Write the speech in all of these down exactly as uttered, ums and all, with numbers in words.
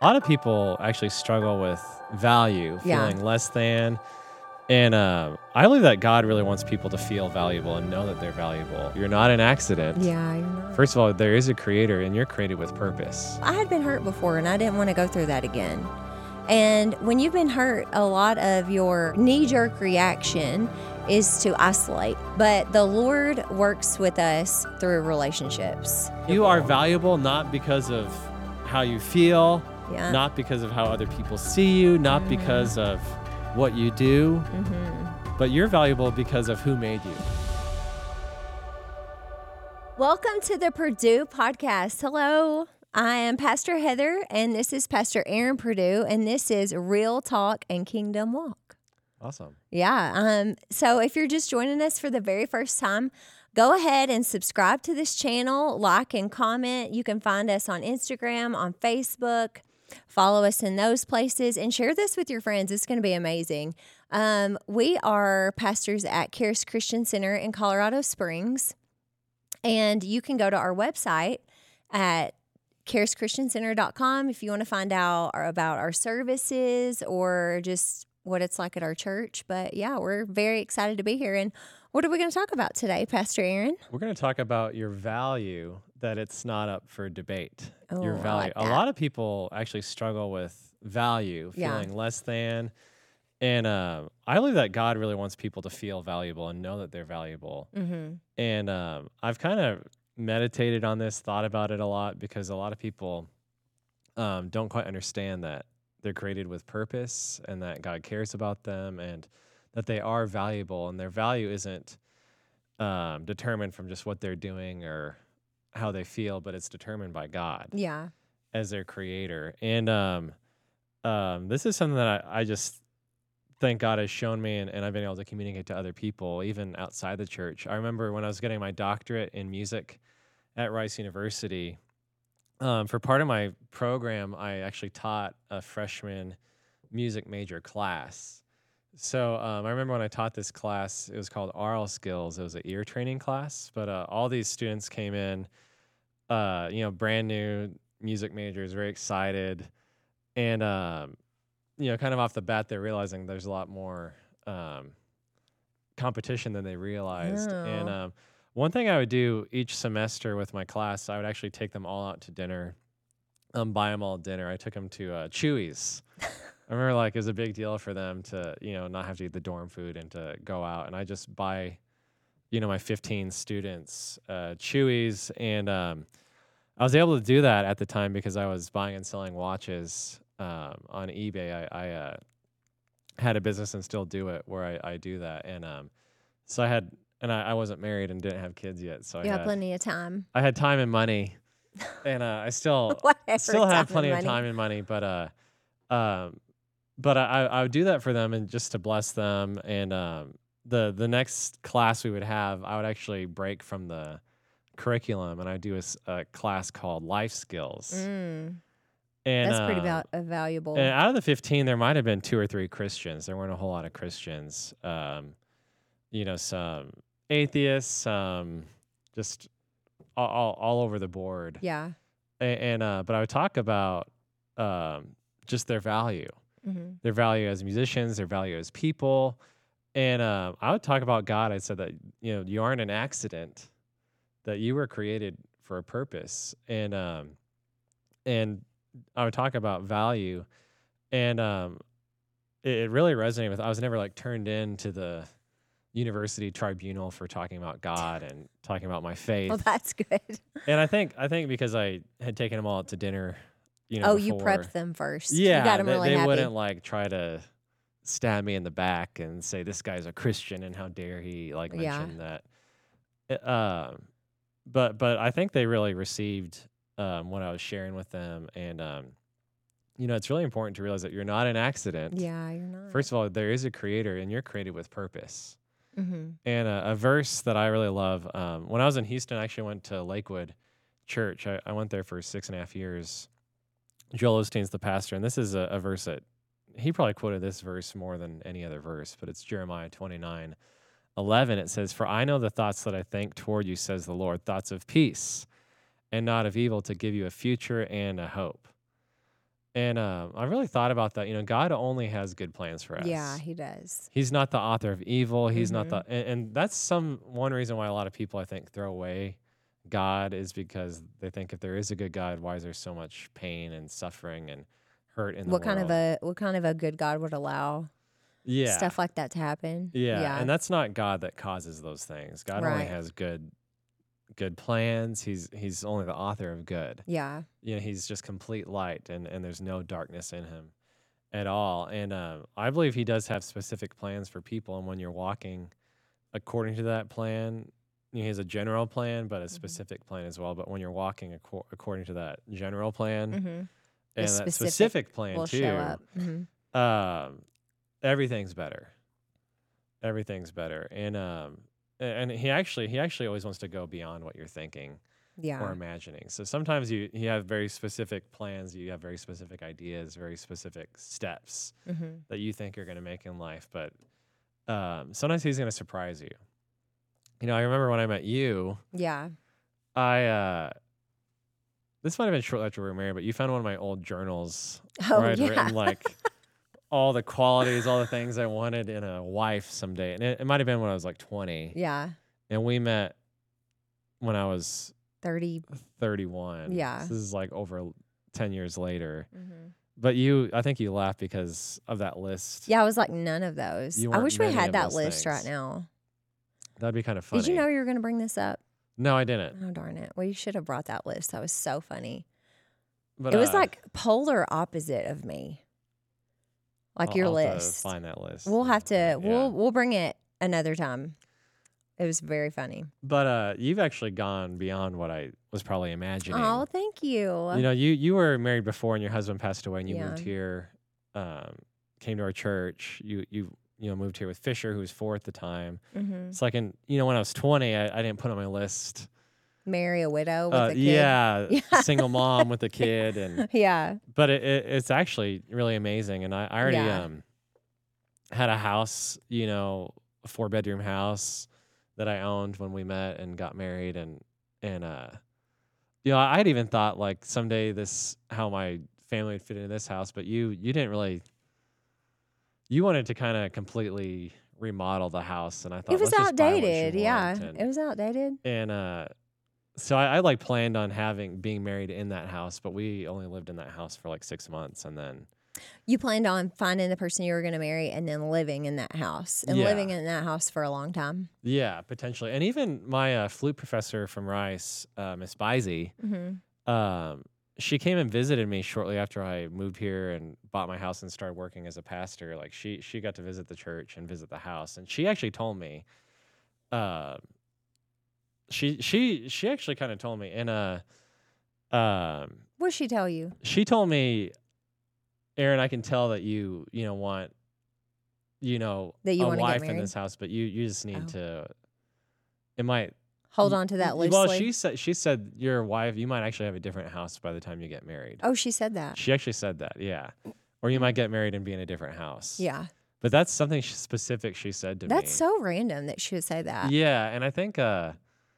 A lot of people actually struggle with value, Yeah. feeling less than. And uh, I believe that God really wants people to feel valuable and know that they're valuable. You're not an accident. Yeah, you're not. First of all, there is a creator and you're created with purpose. I had been hurt before and I didn't want to go through that again. And when you've been hurt, a lot of your knee-jerk reaction is to isolate. But the Lord works with us through relationships. You are valuable not because of how you feel, Yeah. not because of how other people see you, not Mhm. because of what you do, Mm-hmm. but you're valuable because of who made you. Welcome to the Purdue Podcast. Hello, I am Pastor Heather, and this is Pastor Aaron Purdue, and this is Real Talk and Kingdom Walk. Awesome. Yeah. Um. So if you're just joining us for the very first time, go ahead and subscribe to this channel, like and comment. You can find us on Instagram, on Facebook. Follow us in those places and share this with your friends. It's going to be amazing. Um, we are pastors at Charis Christian Center in Colorado Springs. And you can go to our website at charis christian center dot com if you want to find out about our services or just what it's like at our church. But yeah, we're very excited to be here. And what are we going to talk about today, Pastor Aaron? We're going to talk about your value, that it's not up for debate. Oh, Your I value. like A that. lot of people actually struggle with value, Yeah. feeling less than. And uh, I believe that God really wants people to feel valuable and know that they're valuable. Mm-hmm. And um, I've kind of meditated on this, thought about it a lot, because a lot of people um, don't quite understand that they're created with purpose and that God cares about them and that they are valuable. And their value isn't um, determined from just what they're doing or how they feel, but it's determined by God Yeah. as their creator. And um, um, this is something that I, I just think God has shown me, and, and I've been able to communicate to other people, even outside the church. I remember when I was getting my doctorate in music at Rice University, um, for part of my program, I actually taught a freshman music major class. So um, I remember when I taught this class, it was called Aural Skills. It was an ear training class, but uh, all these students came in, uh, you know, brand new music majors, very excited, and um, you know, kind of off the bat, they're realizing there's a lot more um, competition than they realized. And Oh. um, one thing I would do each semester with my class, I would actually take them all out to dinner, um, buy them all dinner. I took them to uh, Chewy's. I remember, like, it was a big deal for them to, you know, not have to eat the dorm food and to go out. And I just buy, you know, my fifteen students uh, Chewy's. And um, I was able to do that at the time because I was buying and selling watches um, on eBay. I, I uh, had a business and still do it where I, I do that. And um, so I had, and I, I wasn't married and didn't have kids yet. So I You have had, plenty of time. I had time and money. And uh, I still Whatever. still have time plenty and of money. time and money, but uh, um, but I, I would do that for them and just to bless them. And um, the the next class we would have, I would actually break from the curriculum and I do a, s- a class called Life Skills. Mm, And that's pretty um, val- uh, valuable. and out of the fifteen, there might have been two or three Christians. There weren't a whole lot of Christians. Um, you know, some atheists, some just all, all, all over the board. Yeah. A- And, uh, but I would talk about um, just their value, Mm-hmm. their value as musicians, their value as people. And uh, I would talk about God. I said that, you know, you aren't an accident, that you were created for a purpose. And, um, and I would talk about value. And um, it, it really resonated with, I was never like turned into the university tribunal for talking about God and talking about my faith. Well, that's good. And I think, I think because I had taken them all out to dinner, you know, Oh, you before, prepped them first. yeah, You got them they, really they happy. wouldn't like try to stab me in the back and say this guy's a Christian and how dare he like Yeah. mention that. Uh, Um, but but I think they really received um, what I was sharing with them, and um, you know, it's really important to realize that you're not an accident. Yeah, you're not. First of all, there is a creator, and you're created with purpose. Mm-hmm. And a, a verse that I really love. Um, when I was in Houston, I actually went to Lakewood Church. I, I went there for six and a half years. Joel Osteen's the pastor, and this is a, a verse that he probably quoted this verse more than any other verse, but it's Jeremiah twenty-nine eleven. It says, "For I know the thoughts that I think toward you, says the Lord, thoughts of peace and not of evil, to give you a future and a hope." And um, I really thought about that. You know, God only has good plans for us. Yeah, he does. He's not the author of evil. He's not Mm-hmm. the, and, and that's some one reason why a lot of people I think throw away God is because they think if there is a good God, why is there so much pain and suffering and hurt in the What world? kind of a what kind of a good God would allow yeah, stuff like that to happen? yeah, Yeah. and that's not God that causes those things. God only Right. has good, good plans. He's he's only the author of good. Yeah. You know, he's just complete light, and and there's no darkness in him at all. And uh, I believe he does have specific plans for people, and when you're walking according to that plan, you know, he has a general plan, but a Mm-hmm. specific plan as well. But when you're walking acco- according to that general plan Mm-hmm. and The that specific specific plan will too, show up. Mm-hmm. um, everything's better. Everything's better, and um, a- and he actually he actually always wants to go beyond what you're thinking Yeah. or imagining. So sometimes you you have very specific plans, you have very specific ideas, very specific steps Mm-hmm. that you think you're going to make in life, but um, sometimes he's going to surprise you. You know, I remember when I met you, Yeah. I uh, this might have been shortly after we were married, but you found one of my old journals Oh where I'd yeah. written like all the qualities, all the things I wanted in a wife someday, and it, it might have been when I was like twenty, Yeah. and we met when I was Thirty. thirty-one. Yeah. So this is like over ten years later. Mm-hmm. But you, I think you laughed because of that list. Yeah, I was like none of those. You I weren't wish we many had of that those list right things. now. That'd be kind of funny. Did you know you were going to bring this up? No, I didn't. Oh darn it! Well, you should have brought that list. That was so funny. But It was uh, like polar opposite of me. Like I'll- your I'll have to list. find that list. We'll have to. Yeah. We'll we'll bring it another time. It was very funny. But uh, you've actually gone beyond what I was probably imagining. Oh, thank you. You know, you you were married before, and your husband passed away, and you Yeah. moved here, um, came to our church. You you you know moved here with Fisher, who was four at the time. Mm-hmm. It's like, in you know, when I was twenty, I, I didn't put on my list. Marry a widow with Uh, a kid. yeah, Yeah. single mom with a kid, and Yeah. but it, it, it's actually really amazing. And I, I already Yeah. um had a house, you know, a four bedroom house that I owned when we met and got married, and and uh, you know, I had even thought like someday this how my family would fit into this house, but you you didn't really. You wanted to kind of completely remodel the house, and I thought It was let's just buy what you outdated. Yeah. want, and, It was outdated. and uh, so I, I like planned on having being married in that house, but we only lived in that house for like six months, and then You planned on finding the person you were going to marry and then living in that house and Yeah. living in that house for a long time. yeah, potentially, and even my uh, flute professor from Rice, uh, Miss Bisey, Mm-hmm. um, she came and visited me shortly after I moved here and bought my house and started working as a pastor. Like she she got to visit the church and visit the house, and she actually told me, uh, she she she actually kind of told me, and uh, um, What did she tell you? she told me, Aaron, I can tell that you you know want, you know, That you a wanna get wife in married? this house, but you you just need Oh. to. It might Hold y- on to that y- loosely. Well, she said she said your wife, you might actually have a different house by the time you get married. oh, she said that. She actually said that, yeah. Or you might get married and be in a different house. Yeah. But that's something sh- specific she said to That's me. so random that she would say that. Yeah, and I think uh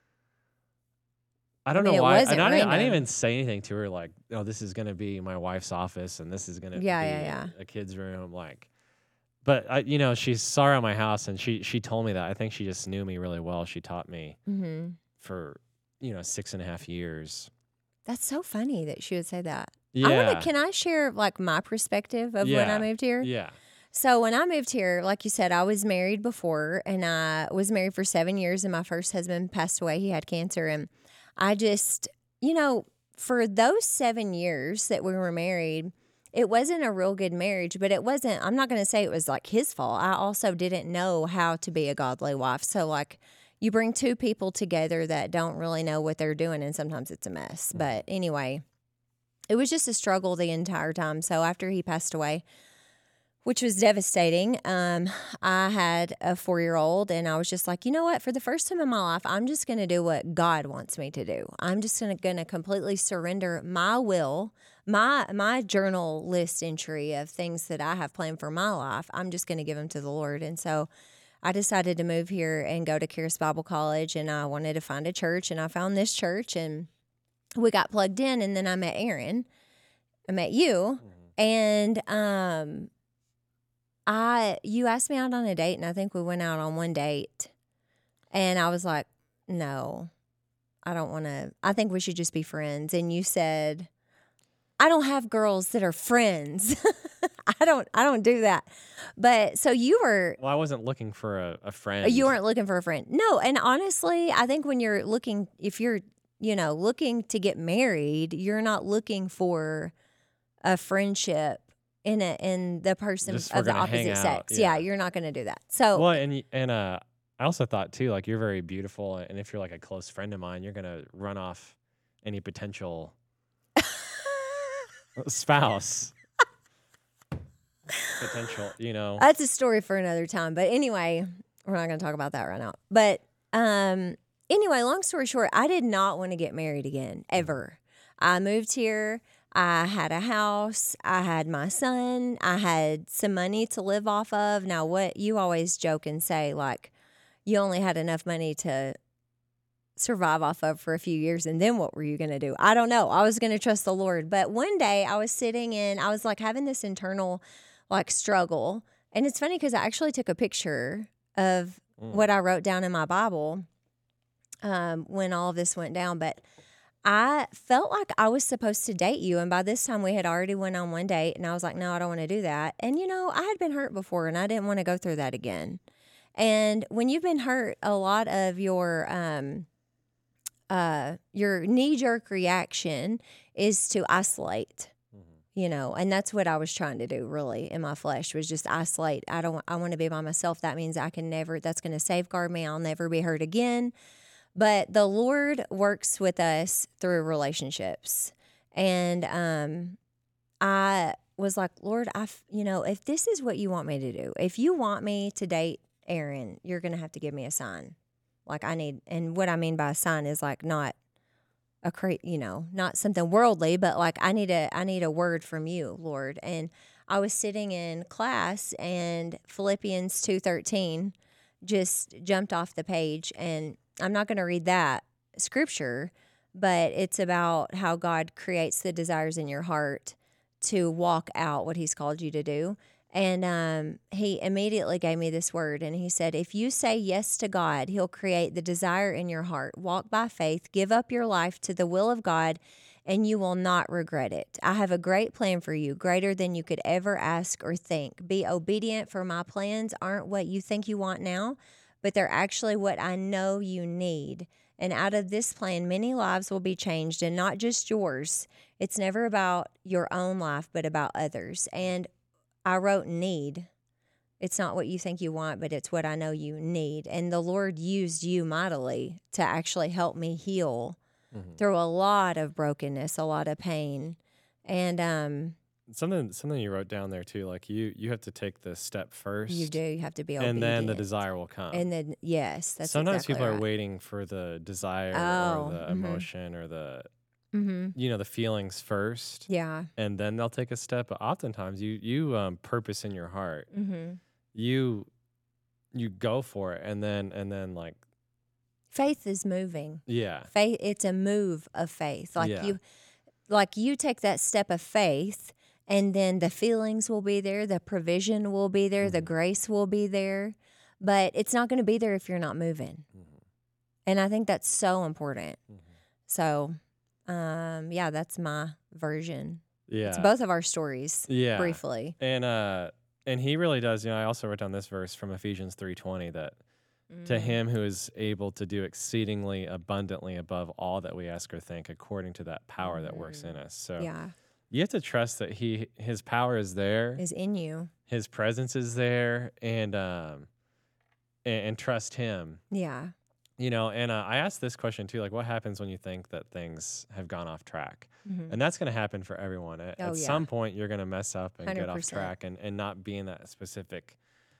I don't mean, know it why. wasn't And I, didn't, I didn't random. even say anything to her like, "Oh, this is gonna be my wife's office, and this is gonna Yeah, be yeah, yeah. a kid's room." Like, but I, you know, she saw her at my house, and she she told me that. I think she just knew me really well. She taught me Mm-hmm. for you know six and a half years. That's so funny that she would say that. Yeah, I want to. Can I share like my perspective of when I Yeah. moved here? yeah, So when I moved here, like you said, I was married before, and I was married for seven years. And my first husband passed away; he had cancer, and I just, you know, for those seven years that we were married, it wasn't a real good marriage. But it wasn't. I'm not going to say it was like his fault. I also didn't know how to be a godly wife. So like, you bring two people together that don't really know what they're doing, and sometimes it's a mess. But anyway, it was just a struggle the entire time. So after he passed away, which was devastating. Um, I had a four-year-old, and I was just like, you know what? For the first time in my life, I'm just going to do what God wants me to do. I'm just going to completely surrender my will, my my journal list entry of things that I have planned for my life. I'm just going to give them to the Lord. And so I decided to move here and go to Charis Bible College, and I wanted to find a church, and I found this church, and we got plugged in, and then I met Aaron. I met you. And um, I you asked me out on a date, and I think we went out on one date, and I was like, no, I don't want to. I think we should just be friends. And you said, I don't have girls that are friends. I don't. I don't do that. But so you were. Well, I wasn't looking for a, a friend. You weren't looking for a friend. No, and honestly, I think when you're looking, if you're, you know, looking to get married, you're not looking for a friendship in a in the person Just of we're the gonna hang opposite out, sex. Yeah. yeah. You're not going to do that. So Well, and y- and uh, I also thought too, like you're very beautiful, and if you're like a close friend of mine, you're gonna run off any potential spouse. Potential, you know. that's a story for another time. But anyway, we're not going to talk about that right now. But um, anyway, long story short, I did not want to get married again, ever. I moved here. I had a house. I had my son. I had some money to live off of. Now, what you always joke and say, like, you only had enough money to survive off of for a few years, and then what were you going to do? I don't know. I was going to trust the Lord. But one day I was sitting in, I was like having this internal like struggle. And it's funny because I actually took a picture of Mm. what I wrote down in my Bible um, when all of this went down. But I felt like I was supposed to date you. And by this time we had already went on one date, and I was like, no, I don't want to do that. And, you know, I had been hurt before, and I didn't want to go through that again. And when you've been hurt, a lot of your um, uh, your knee-jerk reaction is to isolate, you know, and that's what I was trying to do really in my flesh, was just isolate. I don't, I want to be by myself. That means I can never, that's going to safeguard me. I'll never be hurt again. But the Lord works with us through relationships. And um, I was like, Lord, I, you know, if this is what you want me to do, if you want me to date Aaron, you're going to have to give me a sign. Like I need, and what I mean by a sign is like not a cra- you know, not something worldly, but like I need a, I need a word from you, Lord. And I was sitting in class, and Philippians two thirteen just jumped off the page, and I'm not going to read that scripture, but it's about how God creates the desires in your heart to walk out what he's called you to do. And um, he immediately gave me this word, and he said, if you say yes to God, he'll create the desire in your heart. Walk by faith, give up your life to the will of God, and you will not regret it. I have a great plan for you, greater than you could ever ask or think. Be obedient, for my plans aren't what you think you want now, but they're actually what I know you need. And out of this plan, many lives will be changed, and not just yours. It's never about your own life, but about others. And I wrote need. It's not what you think you want, but it's what I know you need. And the Lord used you mightily to actually help me heal mm-hmm. through a lot of brokenness, a lot of pain. And um, something something you wrote down there too, like you you have to take the step first. You do. You have to be and obedient. then the desire will come. And then, yes, that's Sometimes exactly people right. are waiting for the desire oh, or the mm-hmm. emotion or the Mm-hmm. you know, the feelings first. Yeah. And then they'll take a step. But oftentimes you you um, purpose in your heart. Mm-hmm. You you go for it, and then and then like faith is moving. Yeah. Faith, it's a move of faith. Like yeah. you like you take that step of faith, and then the feelings will be there, the provision will be there, mm-hmm. the grace will be there. But it's not going to be there if you're not moving. Mm-hmm. And I think that's so important. Mm-hmm. So Um, yeah, that's my version. Yeah. It's both of our stories. Yeah. Briefly. And uh and he really does, you know, I also wrote down this verse from Ephesians three twenty that mm. to him who is able to do exceedingly abundantly above all that we ask or think, according to that power mm. that works in us. So yeah. you have to trust that he his power is there. Is in you. His presence is there, and um and, and trust him. Yeah. You know, and uh, I asked this question too, like what happens when you think that things have gone off track? Mm-hmm. And that's going to happen for everyone. At, oh, at yeah. some point, you're going to mess up and one hundred percent. Get off track and, and not be in that specific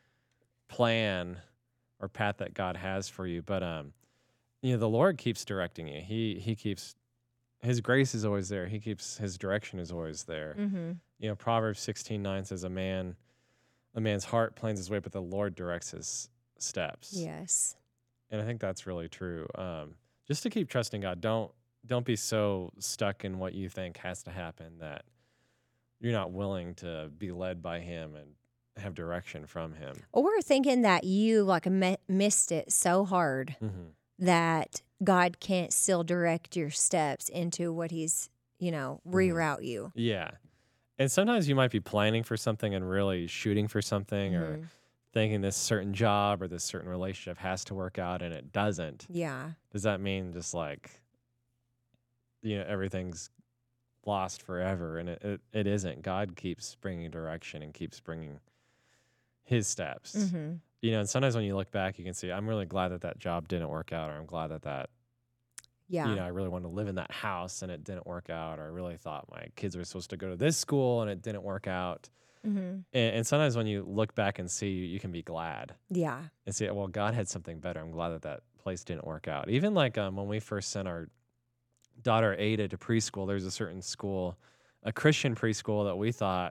plan or path that God has for you. But, um, you know, the Lord keeps directing you. He he keeps, his grace is always there. He keeps, his direction is always there. Mm-hmm. You know, Proverbs sixteen nine says, a man, a man's heart plans his way, but the Lord directs his steps. Yes. And I think that's really true. Um, just to keep trusting God. Don't don't be so stuck in what you think has to happen that you're not willing to be led by him and have direction from him. Or thinking that you like mi- missed it so hard Mm-hmm. that God can't still direct your steps into what he's, you know, reroute you. Yeah. And sometimes you might be planning for something and really shooting for something or Mhm. thinking this certain job or this certain relationship has to work out and it doesn't. Yeah. Does that mean just like, you know, everything's lost forever? And it, it, it isn't. God keeps bringing direction and keeps bringing his steps. Mm-hmm. You know, and sometimes when you look back, you can see, I'm really glad that that job didn't work out, or I'm glad that that, Yeah. you know, I really wanted to live in that house and it didn't work out, or I really thought my kids were supposed to go to this school and it didn't work out. Mm-hmm. And, and sometimes when you look back and see, you can be glad Yeah. and say, well, God had something better. I'm glad that that place didn't work out. Even like um, when we first sent our daughter Ada to preschool, there's a certain school, a Christian preschool that we thought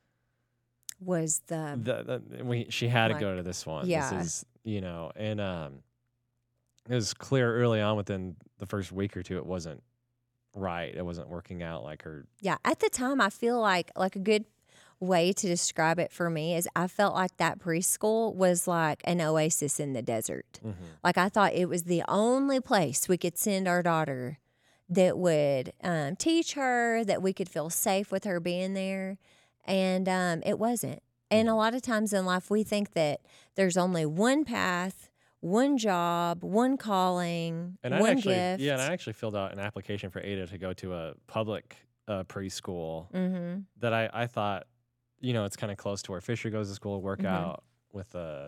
Was the that, that we she had Like, to go to this one. yeah. This is, you know, and um, it was clear early on within the first week or two it wasn't right. It wasn't working out like her. yeah. At the time, I feel like like a good way to describe it for me is I felt like that preschool was like an oasis in the desert. Mm-hmm. Like I thought it was the only place we could send our daughter that would um, teach her, that we could feel safe with her being there. And um, it wasn't. And a lot of times in life, we think that there's only one path, one job, one calling, And I one actually, gift. yeah, and I actually filled out an application for Ada to go to a public uh, preschool mm-hmm. that I, I thought, you know, it's kind of close to where Fisher goes to school, work Mhm. out with the,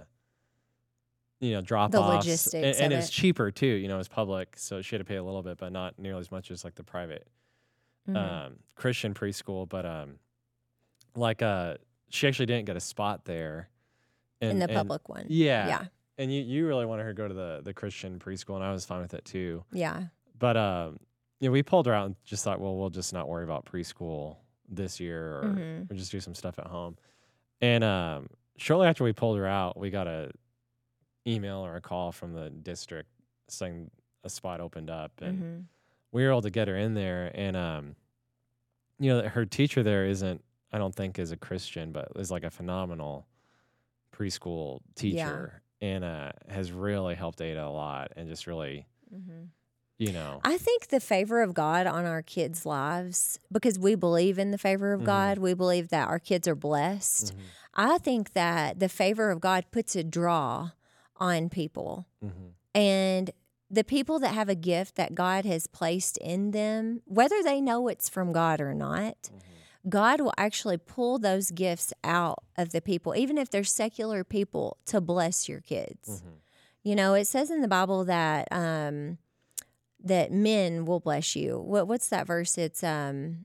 you know, drop The offs. logistics And, and of it's it. cheaper too, you know, it's public. So she had to pay a little bit, but not nearly as much as like the private Mhm. um, Christian preschool. But um, like, uh, she actually didn't get a spot there. And, in the and- public one. Yeah. Yeah. And you, you really wanted her to go to the, the Christian preschool, and I was fine with it too. Yeah. But um, you know, we pulled her out and just thought, well, we'll just not worry about preschool this year, or Mhm. we'll just do some stuff at home. And um, shortly after we pulled her out, we got a email or a call from the district saying a spot opened up, and Mhm. we were able to get her in there. And um, you know, her teacher there isn't, I don't think, is a Christian, but is like a phenomenal preschool teacher, and uh, has really helped Ada a lot, and just really, Mhm. you know, I think the favor of God on our kids' lives, because we believe in the favor of Mhm. God, we believe that our kids are blessed. mhm, I think that the favor of God puts a draw on people. mhm, And the people that have a gift that God has placed in them, whether they know it's from God or not, mhm. God will actually pull those gifts out of the people, even if they're secular people, to bless your kids. Mhm. You know, it says in the Bible that um, that men will bless you. What what's that verse? It's um,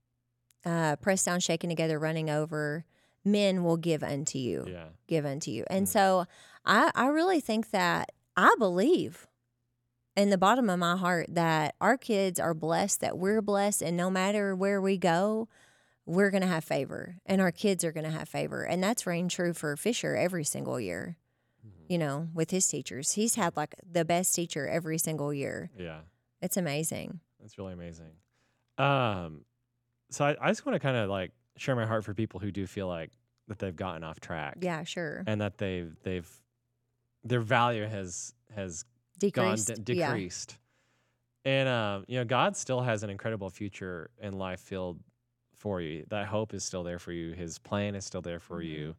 uh, pressed down, shaken together, running over. Men will give unto you, Yeah. give unto you. And Mm. so I I really think that I believe in the bottom of my heart that our kids are blessed, that we're blessed, and no matter where we go, we're going to have favor, and our kids are going to have favor. And that's reigned true for Fisher every single year, Mhm. you know, with his teachers. He's had like the best teacher every single year. Yeah. It's amazing. That's really amazing. Um, so I, I just want to kind of like share my heart for people who do feel like that they've gotten off track, Yeah, sure. and that they've they've their value has has Decreased. gone de- Yeah. decreased. And um, you know, God still has an incredible future and life filled for you. That hope is still there for you. His plan is still there for Mhm. you.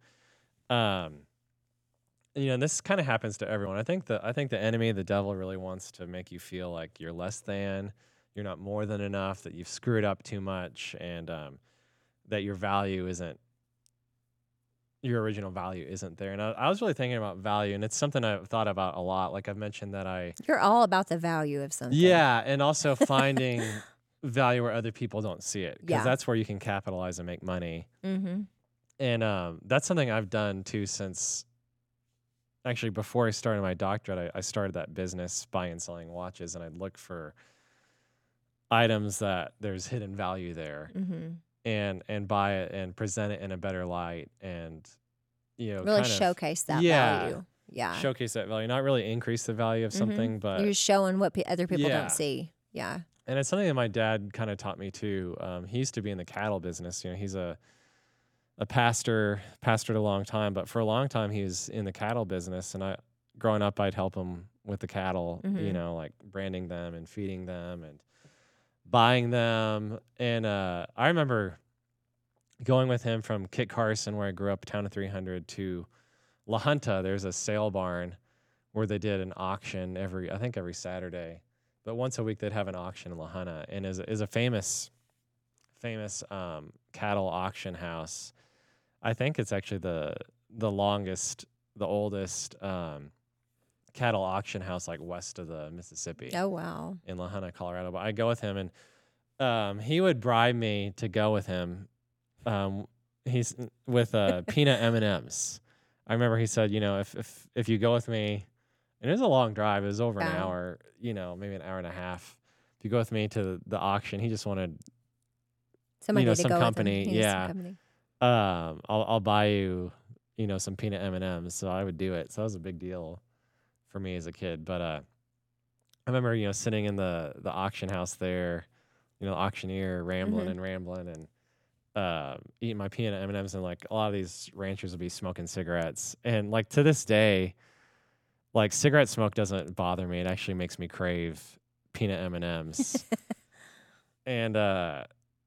Um, you know, and this kind of happens to everyone. I think the I think the enemy, the devil, really wants to make you feel like you're less than, you're not more than enough, that you've screwed up too much, and um, that your value isn't your original value isn't there. And I, I was really thinking about value, and it's something I've thought about a lot. Like I've mentioned that I, You're all about the value of something. yeah, and also finding value where other people don't see it, because Yeah. that's where you can capitalize and make money. Mm-hmm. And um, that's something I've done too since, actually, before I started my doctorate, I, I started that business buying and selling watches, and I'd look for items that there's hidden value there, Mm-hmm. and and buy it and present it in a better light, and you know, Really kind of showcase that yeah, value. Yeah. showcase that value, not really increase the value of Mhm. something, but You're just showing what pe- other people Yeah. don't see. Yeah. And it's something that my dad kind of taught me too. Um, he used to be in the cattle business. You know, he's a a pastor, pastored a long time, but for a long time he was in the cattle business. And I, growing up, I'd help him with the cattle. You Mm-hmm. know, like branding them and feeding them and buying them. And uh, I remember going with him from Kit Carson, where I grew up, town of three hundred, to La Junta. There's a sale barn where they did an auction every, I think every Saturday, but once a week they'd have an auction in La Junta, and is is a famous, famous um, cattle auction house. I think it's actually the the longest, the oldest um, cattle auction house, like west of the Mississippi Oh, wow. in La Junta, Colorado. But I go with him, and um, he would bribe me to go with him. Um, he's with uh, peanut M and M's. I remember he said, you know, if if if you go with me, and it was a long drive. It was over an Wow. hour, you know, maybe an hour and a half. If you go with me to the auction, he just wanted, Somebody you know, to some go company. with him. He needs some Yeah, company. um, I'll I'll buy you, you know, some peanut M and M's. So I would do it. So that was a big deal for me as a kid. But uh, I remember, you know, sitting in the the auction house there, you know, auctioneer rambling Mhm. and rambling and uh, eating my peanut M and M's, and like a lot of these ranchers would be smoking cigarettes. And like to this day, like cigarette smoke doesn't bother me. It actually makes me crave peanut M and M's. And uh,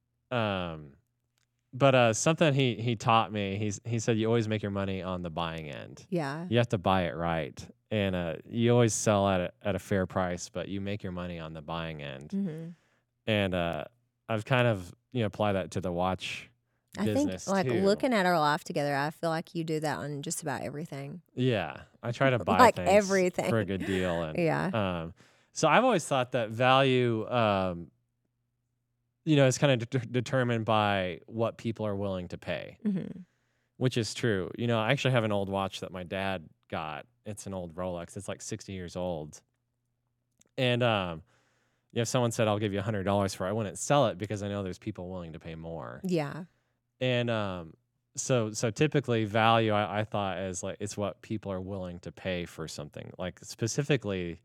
um, but uh, something he he taught me. He's he said you always make your money on the buying end. Yeah. You have to buy it right, and uh, you always sell at a, at a fair price, but you make your money on the buying end. Mm-hmm. And uh, I've kind of, you know, apply that to the watch I think, business like, too. looking at our life together, I feel like you do that on just about everything. Yeah, I try to buy Like things everything. for a good deal, and Yeah. um, so I've always thought that value, um, you know, is kind of de- determined by what people are willing to pay, Mm-hmm. which is true. You know, I actually have an old watch that my dad got. It's an old Rolex. It's like sixty years old, and um, if someone said I'll give you a hundred dollars for it, I wouldn't sell it because I know there's people willing to pay more. Yeah. And um, so so typically value I, I thought as like it's what people are willing to pay for something. Like specifically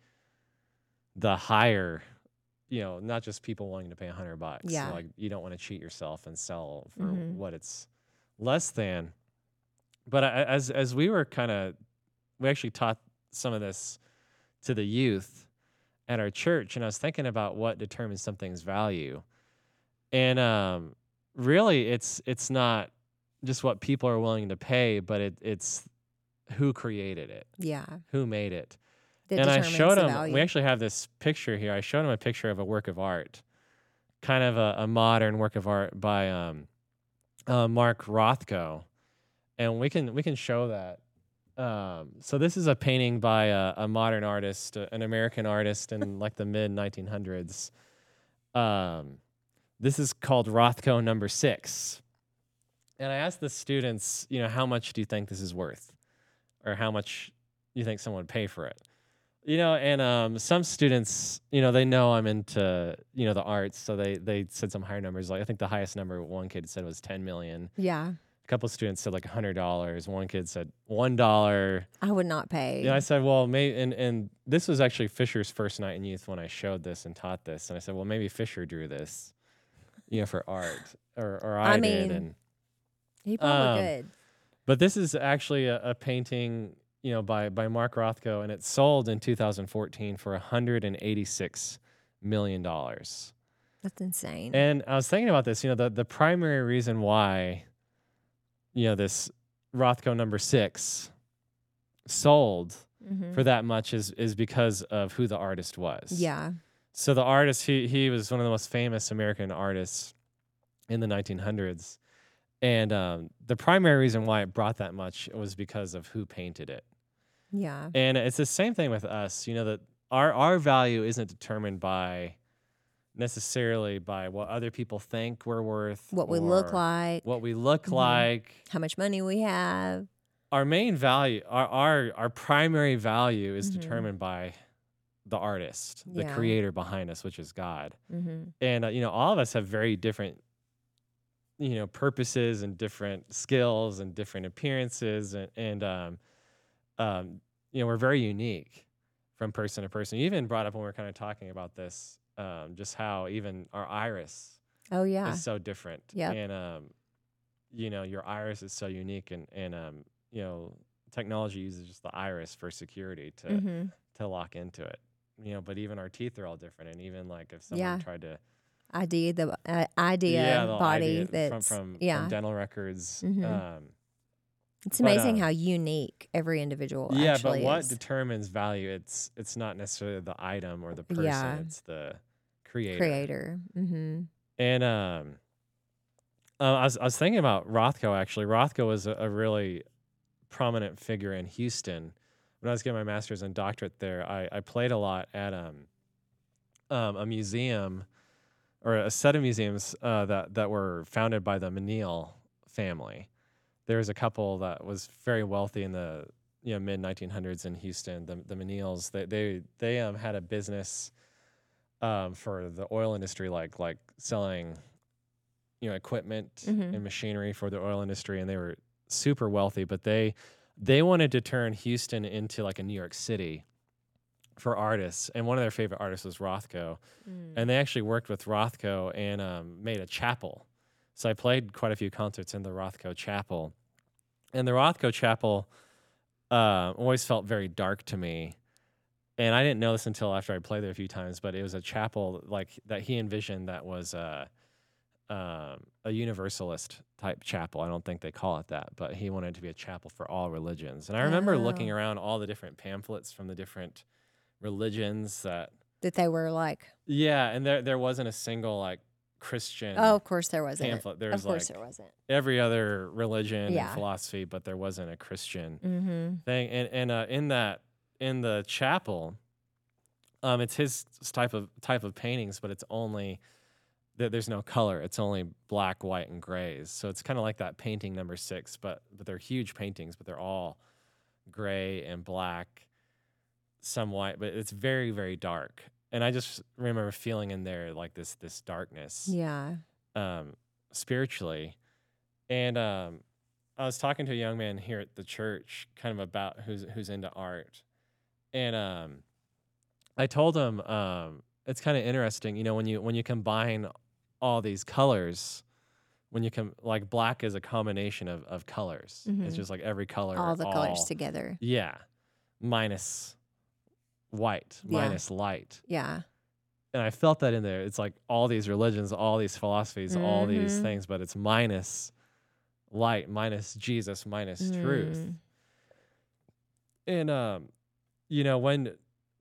the higher, you know, not just people willing to pay a hundred bucks. Yeah. Like you don't want to cheat yourself and sell for Mhm. what it's less than. But I, as as we were kind of, we actually taught some of this to the youth at our church, and I was thinking about what determines something's value. And um, really, it's it's not just what people are willing to pay, but it, it's who created it, Yeah. who made it. That And I determines showed the him. value. We actually have this picture here. I showed him a picture of a work of art, kind of a, a modern work of art by um, uh, Mark Rothko, and we can we can show that. Um, so this is a painting by a, a modern artist, uh, an American artist in like the mid nineteen hundreds. Um, this is called Rothko Number Six. And I asked the students, you know, how much do you think this is worth? Or how much you think someone would pay for it? You know, and um, some students, you know, they know I'm into, you know, the arts. So they, they said some higher numbers. Like I think the highest number one kid said was ten million. Yeah. A couple students said like one hundred dollars. One kid said one dollar. I would not pay. Yeah, I said, well, maybe, and, and this was actually Fisher's first night in youth when I showed this and taught this. And I said, well, maybe Fisher drew this, you know, for art, or, or I, I did. mean, And He probably um, could. But this is actually a, a painting, you know, by, by Mark Rothko, and it sold in two thousand fourteen for one hundred eighty-six million dollars. That's insane. And I was thinking about this, you know, the, the primary reason why, you know, this Rothko number six sold Mhm. for that much is is because of who the artist was. Yeah. So the artist, he he was one of the most famous American artists in the nineteen hundreds. And um, the primary reason why it brought that much was because of who painted it. Yeah. And it's the same thing with us, you know, that our our value isn't determined by necessarily by what other people think we're worth, What we look or like, what we look Mhm. like. how much money we have. Our main value, our our, our primary value is Mhm. determined by the artist, the Yeah. creator behind us, which is God. Mm-hmm. And uh, you know, all of us have very different, you know, purposes and different skills and different appearances, and and um, um, you know, we're very unique from person to person. You even brought up when we were kind of talking about this um, just how even our iris Oh yeah. is so different. Yep. And, um, you know, your iris is so unique, and, and um, you know, technology uses just the iris for security to, Mm-hmm. to lock into it. You know, but even our teeth are all different. And even like if someone Yeah. tried to, Idea the uh, idea yeah, the body idea from, that's from, from yeah. dental records. Mm-hmm. Um, It's but, amazing um, how unique every individual yeah, but actually what is. determines value? It's, it's not necessarily the item or the person. Yeah. It's the creator. Creator. Mm-hmm. And, um, uh, I was, I was thinking about Rothko actually. Rothko was a, a really prominent figure in Houston. When I was getting my master's and doctorate there, I, I played a lot at um, um, a museum or a set of museums uh, that that were founded by the Menil family. There was a couple that was very wealthy in the you know mid nineteen hundreds in Houston. The the Menils they they they um, had a business um, for the oil industry, like like selling you know equipment Mm-hmm. and machinery for the oil industry, and they were super wealthy. But they they wanted to turn Houston into like a New York City for artists, and one of their favorite artists was Rothko, Mm. and they actually worked with Rothko and um, made a chapel. So I played quite a few concerts in the Rothko chapel, and the Rothko chapel uh, always felt very dark to me. And I didn't know this until after I played there a few times, but it was a chapel like that he envisioned that was uh, um, a universalist type chapel. I don't think they call it that, but he wanted it to be a chapel for all religions. And I remember looking Oh. around all the different pamphlets from the different religions that, That they were like, yeah, and there there wasn't a single like Christian oh, of course there wasn't. pamphlet. There Of was course like there wasn't. every other religion Yeah. and philosophy, but there wasn't a Christian Mm-hmm. thing. And and uh, in that in the chapel, um, it's his type of type of paintings, but it's only there, there's no color. It's only black, white, and grays. So it's kind of like that painting number six, but but they're huge paintings, but they're all gray and black, some white, but it's very very dark. And I just remember feeling in there like this this darkness, Yeah. um, spiritually. And um, I was talking to a young man here at the church, kind of about who's who's into art, and um, I told him um, it's kind of interesting, you know, when you when you combine all these colors, when you come like black is a combination of of colors. It's Mhm. just like every color, All the colors together. yeah, minus white, Yeah. minus light. Yeah. And I felt that in there. It's like all these religions, all these philosophies, all these Mhm. things, but it's minus light, minus Jesus, minus truth. Mm. And um, you know, when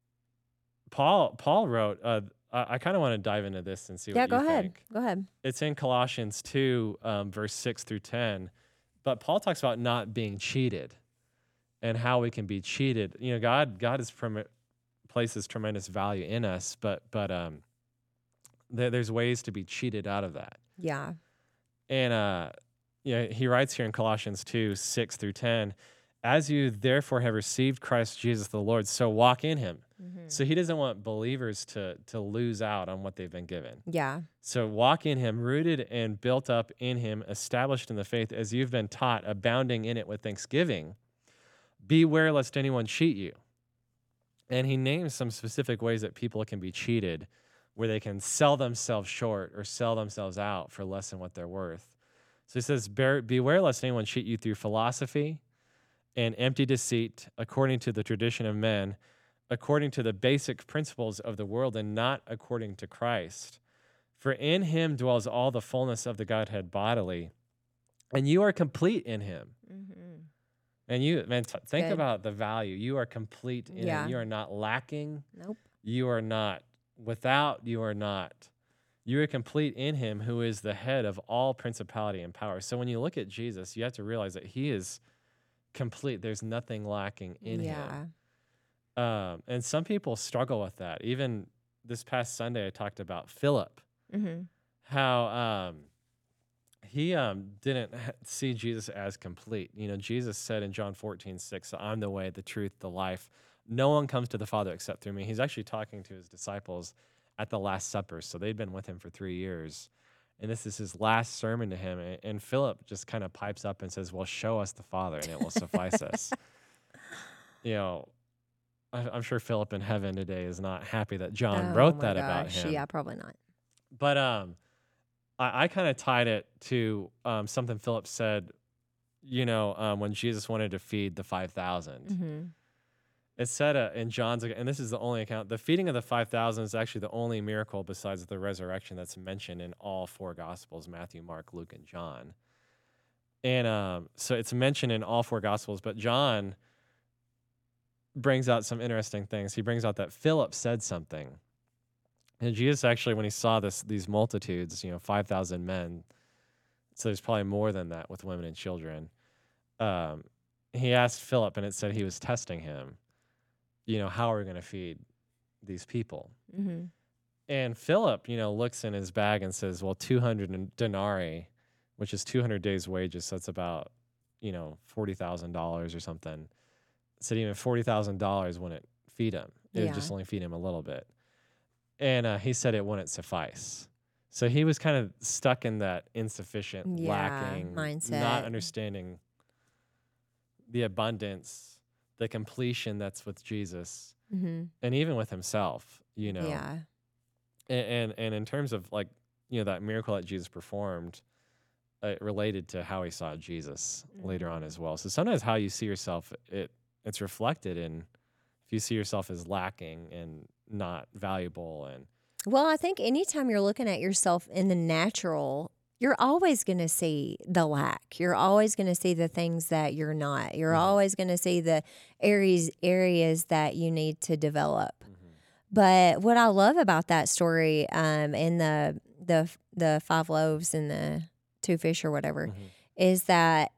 Paul Paul wrote, uh, I, I kind of want to dive into this and see Yeah, what go you ahead. think. Go ahead. It's in Colossians two, um, verse six through ten. But Paul talks about not being cheated and how we can be cheated. You know, God God is prim- places tremendous value in us, but but um, there, there's ways to be cheated out of that. Yeah. And uh, you know, he writes here in Colossians two, six through ten, as you therefore have received Christ Jesus the Lord, so walk in him. Mhm. So he doesn't want believers to to lose out on what they've been given. Yeah. So walk in him, rooted and built up in him, established in the faith as you've been taught, abounding in it with thanksgiving. Beware lest anyone cheat you. And he names some specific ways that people can be cheated, where they can sell themselves short or sell themselves out for less than what they're worth. So he says, "Bear, beware lest anyone cheat you through philosophy and empty deceit, according to the tradition of men, according to the basic principles of the world, and not according to Christ. For in him dwells all the fullness of the Godhead bodily, and you are complete in him." Mhm. And you, man, t- think Good. about the value. You are complete in Yeah. him. You are not lacking. Nope. You are not without. You are not. You are complete in him, who is the head of all principality and power. So when you look at Jesus, you have to realize that he is complete. There's nothing lacking in Yeah. him. Um, and some people struggle with that. Even this past Sunday, I talked about Philip, Mm-hmm. how um, he um, didn't ha- see Jesus as complete. You know, Jesus said in John fourteen six, "I'm the way, the truth, the life. No one comes to the Father except through me." He's actually talking to his disciples at the Last Supper. So they'd been with him for three years. And this is his last sermon to him. And, and Philip just kind of pipes up and says, "Well, show us the Father and it will suffice us." You know, I, I'm sure Philip in heaven today is not happy that John Oh wrote my that about gosh. him. Yeah, probably not. But um, I, I kind of tied it to um, something Philip said, you know, um, when Jesus wanted to feed the five thousand. Mm-hmm. It said uh, in John's, and this is the only account, the feeding of the five thousand is actually the only miracle besides the resurrection that's mentioned in all four Gospels, Matthew, Mark, Luke, and John. And um, so it's mentioned in all four Gospels, but John brings out some interesting things. He brings out that Philip said something. And Jesus actually, when he saw this, these multitudes, you know, five thousand men, so there's probably more than that with women and children, um, he asked Philip, and it said he was testing him, you know, how are we going to feed these people? Mm-hmm. And Philip, you know, looks in his bag and says, well, two hundred denarii, which is two hundred days' wages, so that's about, you know, forty thousand dollars or something. Said even forty thousand dollars wouldn't feed him. It Yeah. would just only feed him a little bit. And uh, he said it wouldn't suffice. So he was kind of stuck in that insufficient, Yeah, lacking, mindset. not understanding the abundance, the completion that's with Jesus, Mm-hmm. and even with himself, you know. Yeah. And, and and in terms of like, you know, that miracle that Jesus performed, uh, it related to how he saw Jesus later on as well. So sometimes how you see yourself, it it's reflected in if you see yourself as lacking and not valuable. And Well, I think anytime you're looking at yourself in the natural, you're always going to see the lack. You're always going to see the things that you're not. You're Mhm. always going to see the areas areas that you need to develop. Mhm. But what I love about that story, um, and the the the five loaves and the two fish or whatever, Mhm. is that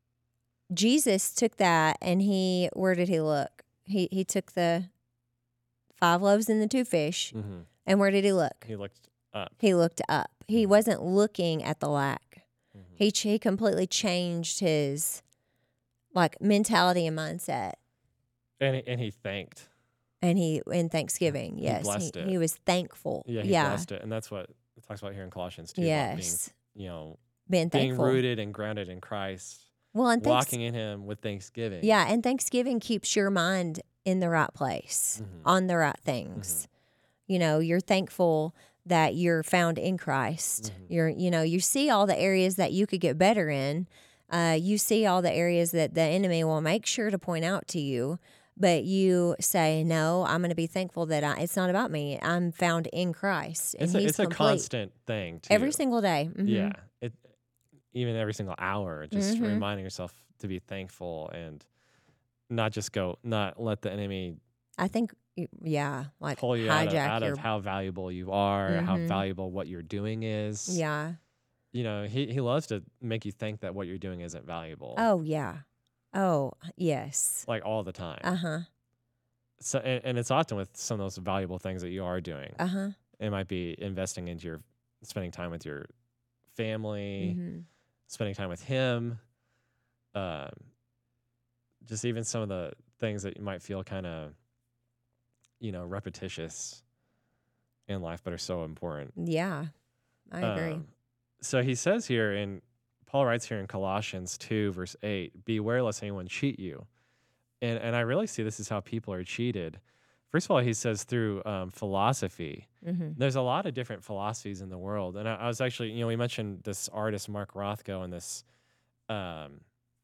Jesus took that and he where did he look? He he took the five loaves and the two fish, Mhm. and where did he look? He looked up. He looked up. He Mhm. wasn't looking at the lack. Mhm. He ch- he completely changed his like mentality and mindset. And he, and he thanked. And he in Thanksgiving, He yes, blessed he, it. he was thankful. Yeah, he yeah, blessed it. And that's what it talks about here in Colossians too. About yes, being, you know, being being thankful. rooted and grounded in Christ, Well, and thanks, walking in him with thanksgiving. yeah, and Thanksgiving keeps your mind in the right place, Mhm. on the right things. You know, you're thankful that you're found in Christ. Mhm. You're, you know, you see all the areas that you could get better in. Uh, you see all the areas that the enemy will make sure to point out to you, but you say, "No, I'm going to be thankful that I, it's not about me. I'm found in Christ, and It's a, He's it's a complete constant thing too. every single day." Mhm. Yeah. It even every single hour, just Mhm. reminding yourself to be thankful and not just go, not let the enemy I think, y- yeah, like pull you out of, hijack out your, of how valuable you are, how Mhm. valuable what you're doing is. yeah. You know, he, he loves to make you think that what you're doing isn't valuable, Oh yeah. Oh yes. like all the time. Uh huh. So, and, and it's often with some of those valuable things that you are doing. Uh huh. It might be investing into your, spending time with your family, hmm spending time with him. Um, just even some of the things that you might feel kind of, you know, repetitious in life, but are so important. Yeah, I agree. Um, so he says here in, Paul writes here in Colossians two, verse eight, beware lest anyone cheat you. And, and I really see this is how people are cheated. First of all, he says through um, philosophy. hmm There's a lot of different philosophies in the world. And I, I was actually, you know, we mentioned this artist, Mark Rothko, and this um,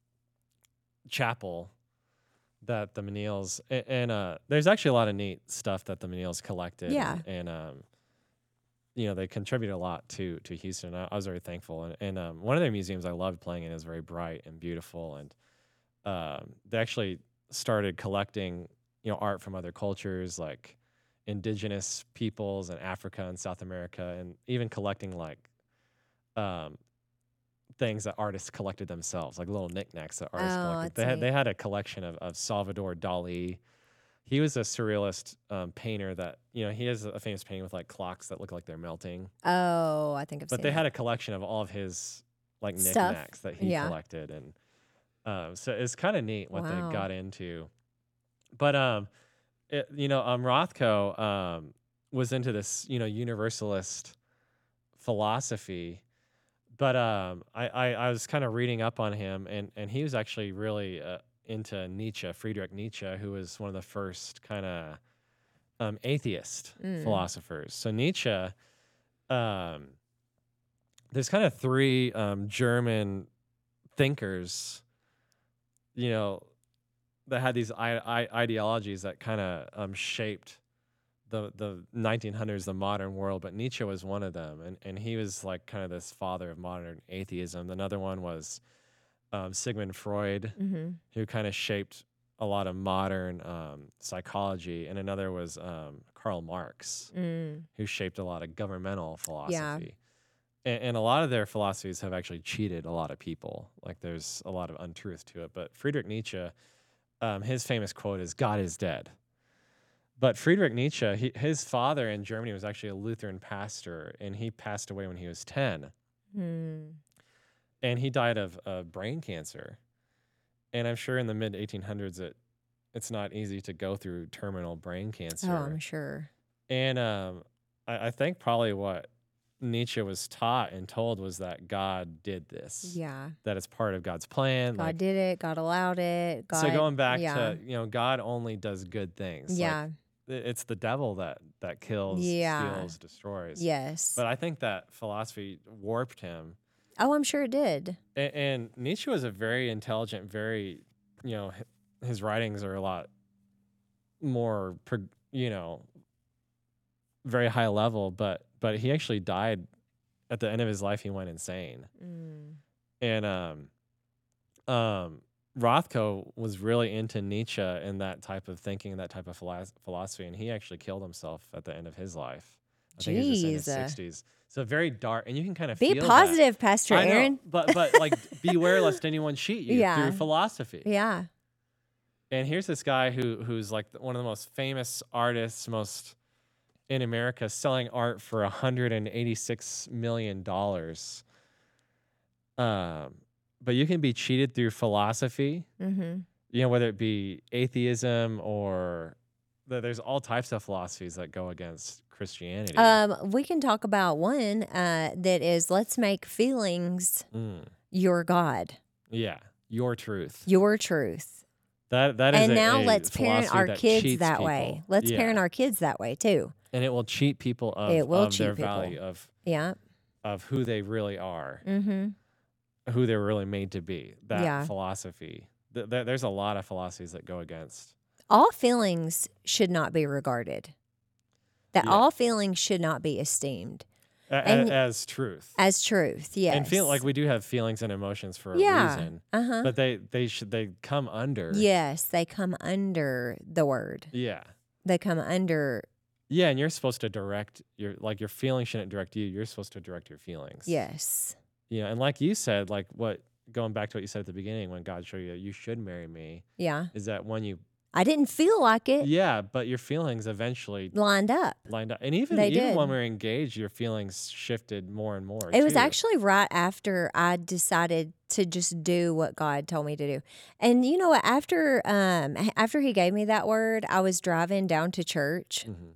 chapel that the Menils, and, and uh, there's actually a lot of neat stuff that the Menils collected. Yeah. And, and um, you know, they contribute a lot to to Houston. I, I was very thankful. And, and um, one of their museums I loved playing in is very bright and beautiful. And um, they actually started collecting, you know, art from other cultures like indigenous peoples in Africa and South America, and even collecting like um, things that artists collected themselves, like little knickknacks that artists Oh, collected. that's They had, neat. they had a collection of, of Salvador Dali. He was a surrealist um, painter that, you know, he has a famous painting with like clocks that look like they're melting. Oh, I think I've But seen they that. had a collection of all of his like Stuff. knickknacks that he Yeah. collected. And um, so it's kind of neat what Wow. they got into. But, um, it, you know, um, Rothko um, was into this, you know, universalist philosophy. But um, I, I, I was kind of reading up on him, and, and he was actually really a, into Nietzsche, Friedrich Nietzsche, who was one of the first kind of um, atheist Mm. philosophers. So Nietzsche, um, there's kind of three um, German thinkers, you know, that had these I- I- ideologies that kind of um, shaped the the nineteen hundreds, the modern world. But Nietzsche was one of them, and and he was like kind of this father of modern atheism. Another one was um, Sigmund Freud, Mm-hmm. who kind of shaped a lot of modern um, psychology, and another was um, Karl Marx, Mm. who shaped a lot of governmental Yeah. philosophy. And, and a lot of their philosophies have actually cheated a lot of people. Like there's a lot of untruth to it. But Friedrich Nietzsche, um, his famous quote is, "God is dead." But Friedrich Nietzsche, he, his father in Germany was actually a Lutheran pastor, and he passed away when he was ten. Mm. And he died of uh, brain cancer. And I'm sure in the mid eighteen hundreds, it it's not easy to go through terminal brain cancer. Oh, I'm sure. And um, I, I think probably what Nietzsche was taught and told was that God did this, Yeah. that it's part of God's plan. God Like, did it. God allowed it. God, so going back yeah. to, you know, God only does good things. Yeah. Like, it- it's the devil that, that kills, Yeah. steals, destroys. Yes. But I think that philosophy warped him. Oh, I'm sure it did. And, and Nietzsche was a very intelligent, very, you know, h- his writings are a lot more, prog- you know, very high level, but but he actually died at the end of his life. He went insane. Mm. And um, um, Rothko was really into Nietzsche and that type of thinking, that type of philos- philosophy, and he actually killed himself at the end of his life. I think he was just in his Jeez. sixties. So very dark, and you can kind of Be feel positive, Pastor that. I know, Aaron. but but like beware lest anyone cheat you Yeah. through philosophy. Yeah. And here's this guy who who's like one of the most famous artists, most in America, selling art for one hundred eighty-six million dollars. Um, but you can be cheated through philosophy, Mm-hmm. you know, whether it be atheism or th- there's all types of philosophies that go against Christianity. Um, we can talk about one uh, that is let's make feelings Mm, your God, yeah, your truth. your truth. That that is And a, now a let's parent philosophy our that kids cheats that people. way. Let's Yeah. parent our kids that way too. And it will cheat people of, It will of their cheat people. value of Yeah. of who they really are, Mm-hmm. who they're really made to be. That Yeah. philosophy. Th- th- there's a lot of philosophies that go against. All feelings should not be regarded. That Yeah. all feelings should not be esteemed A- a- And- as truth. as truth. Yes. And feel like we do have feelings and emotions for a Yeah. reason, Uh huh. but they they should they come under. Yes, they come under the word. Yeah. They come under. Yeah, and you're supposed to direct your like your feelings shouldn't direct you. You're supposed to direct your feelings. Yes. You know, and like you said, like what going back to what you said at the beginning when God showed you that you should marry me, Yeah. is that when you I didn't feel like it yeah, but your feelings eventually lined up. lined up. And even They even did. when we were engaged, your feelings shifted more and more. It was too. actually right after I decided to just do what God told me to do. And you know what? After um after He gave me that word, I was driving down to church. Mhm.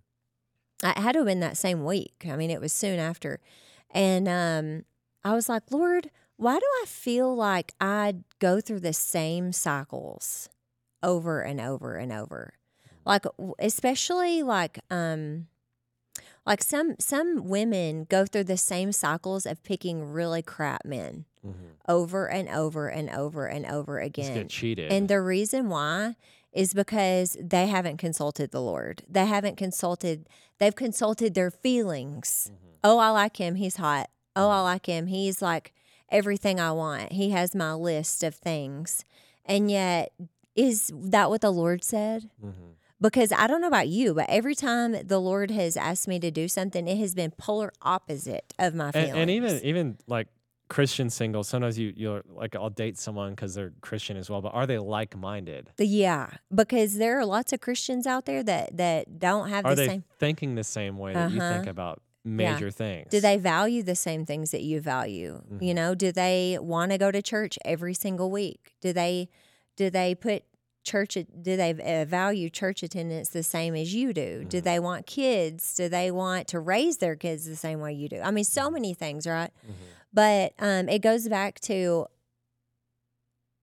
I had to have been that same week. I mean, it was soon after. And um, I was like, Lord, why do I feel like I go through the same cycles over and over and over? Like, w- especially like, um, like some some women go through the same cycles of picking really crap men Mhm. over and over and over and over Just again. get cheated. And the reason why is because they haven't consulted the Lord. They haven't consulted, they've consulted their feelings. Mhm. Oh, I like him. He's hot. Oh, I like him. He's like everything I want. He has my list of things. And yet, is that what the Lord said? Mhm. Because I don't know about you, but every time the Lord has asked me to do something, it has been polar opposite of my feelings. And, and even even like Christian singles, sometimes you you're like I'll date someone because they're Christian as well, but are they like minded? Yeah, because there are lots of Christians out there that that don't have Are the they same. thinking the same way that you think Uh-huh. about major things? Do they value the same things that you value? You Mhm. know, do they want to go to church every single week? Do they do they put church do they uh, value church attendance the same as you do? Do Mhm. they want kids? Do they want to raise their kids the same way you do? I mean, so Mhm. many things, right? Mhm. But um, it goes back to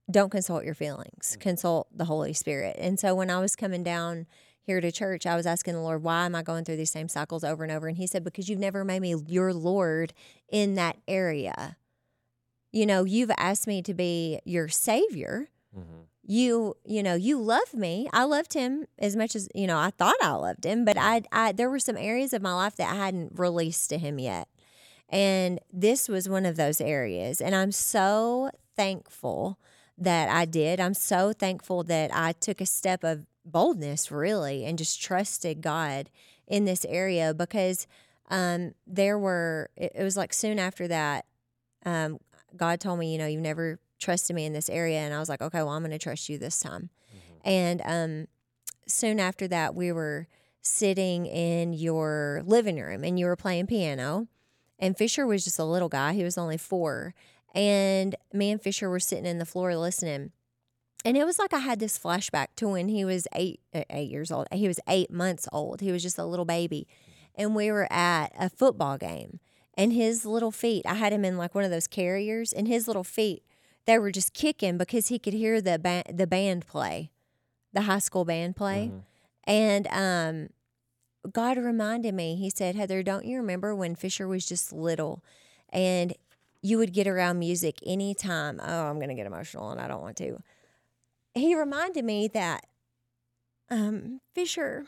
don't consult your feelings, consult the Holy Spirit. And so when I was coming down here to church, I was asking the Lord, why am I going through these same cycles over and over? And he said, because you've never made me your Lord in that area. You know, you've asked me to be your Savior. Mm-hmm. You, you know, you love me. I loved him as much as, you know, I thought I loved him, but I, I, there were some areas of my life that I hadn't released to him yet. And this was one of those areas. And I'm so thankful that I did. I'm so thankful that I took a step of boldness, really, and just trusted God in this area, because um, there were, it, it was like soon after that, um, God told me, you know, you've never trusted me in this area. And I was like, okay, well, I'm going to trust you this time. Mm-hmm. And um, soon after that, we were sitting in your living room and you were playing piano. And Fisher was just a little guy. He was only four. And me and Fisher were sitting in the floor listening. And it was like I had this flashback to when he was eight, uh, eight years old. He was eight months old. He was just a little baby. And we were at a football game. And his little feet, I had him in like one of those carriers. And his little feet, they were just kicking because he could hear the, ba- the band play, the high school band play. Mm-hmm. And um, God reminded me, he said, Heather, don't you remember when Fisher was just little and you would get around music anytime? Oh, I'm going to get emotional and I don't want to. He reminded me that, um, Fisher,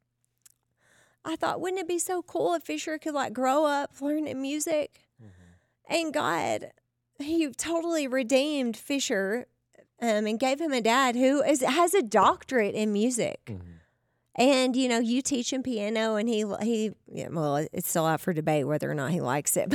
I thought, wouldn't it be so cool if Fisher could like grow up learning music? Mm-hmm. And God, he totally redeemed Fisher um, and gave him a dad who is, has a doctorate in music. Mm-hmm. And, you know, you teach him piano and he, he yeah, well, it's still out for debate whether or not he likes it.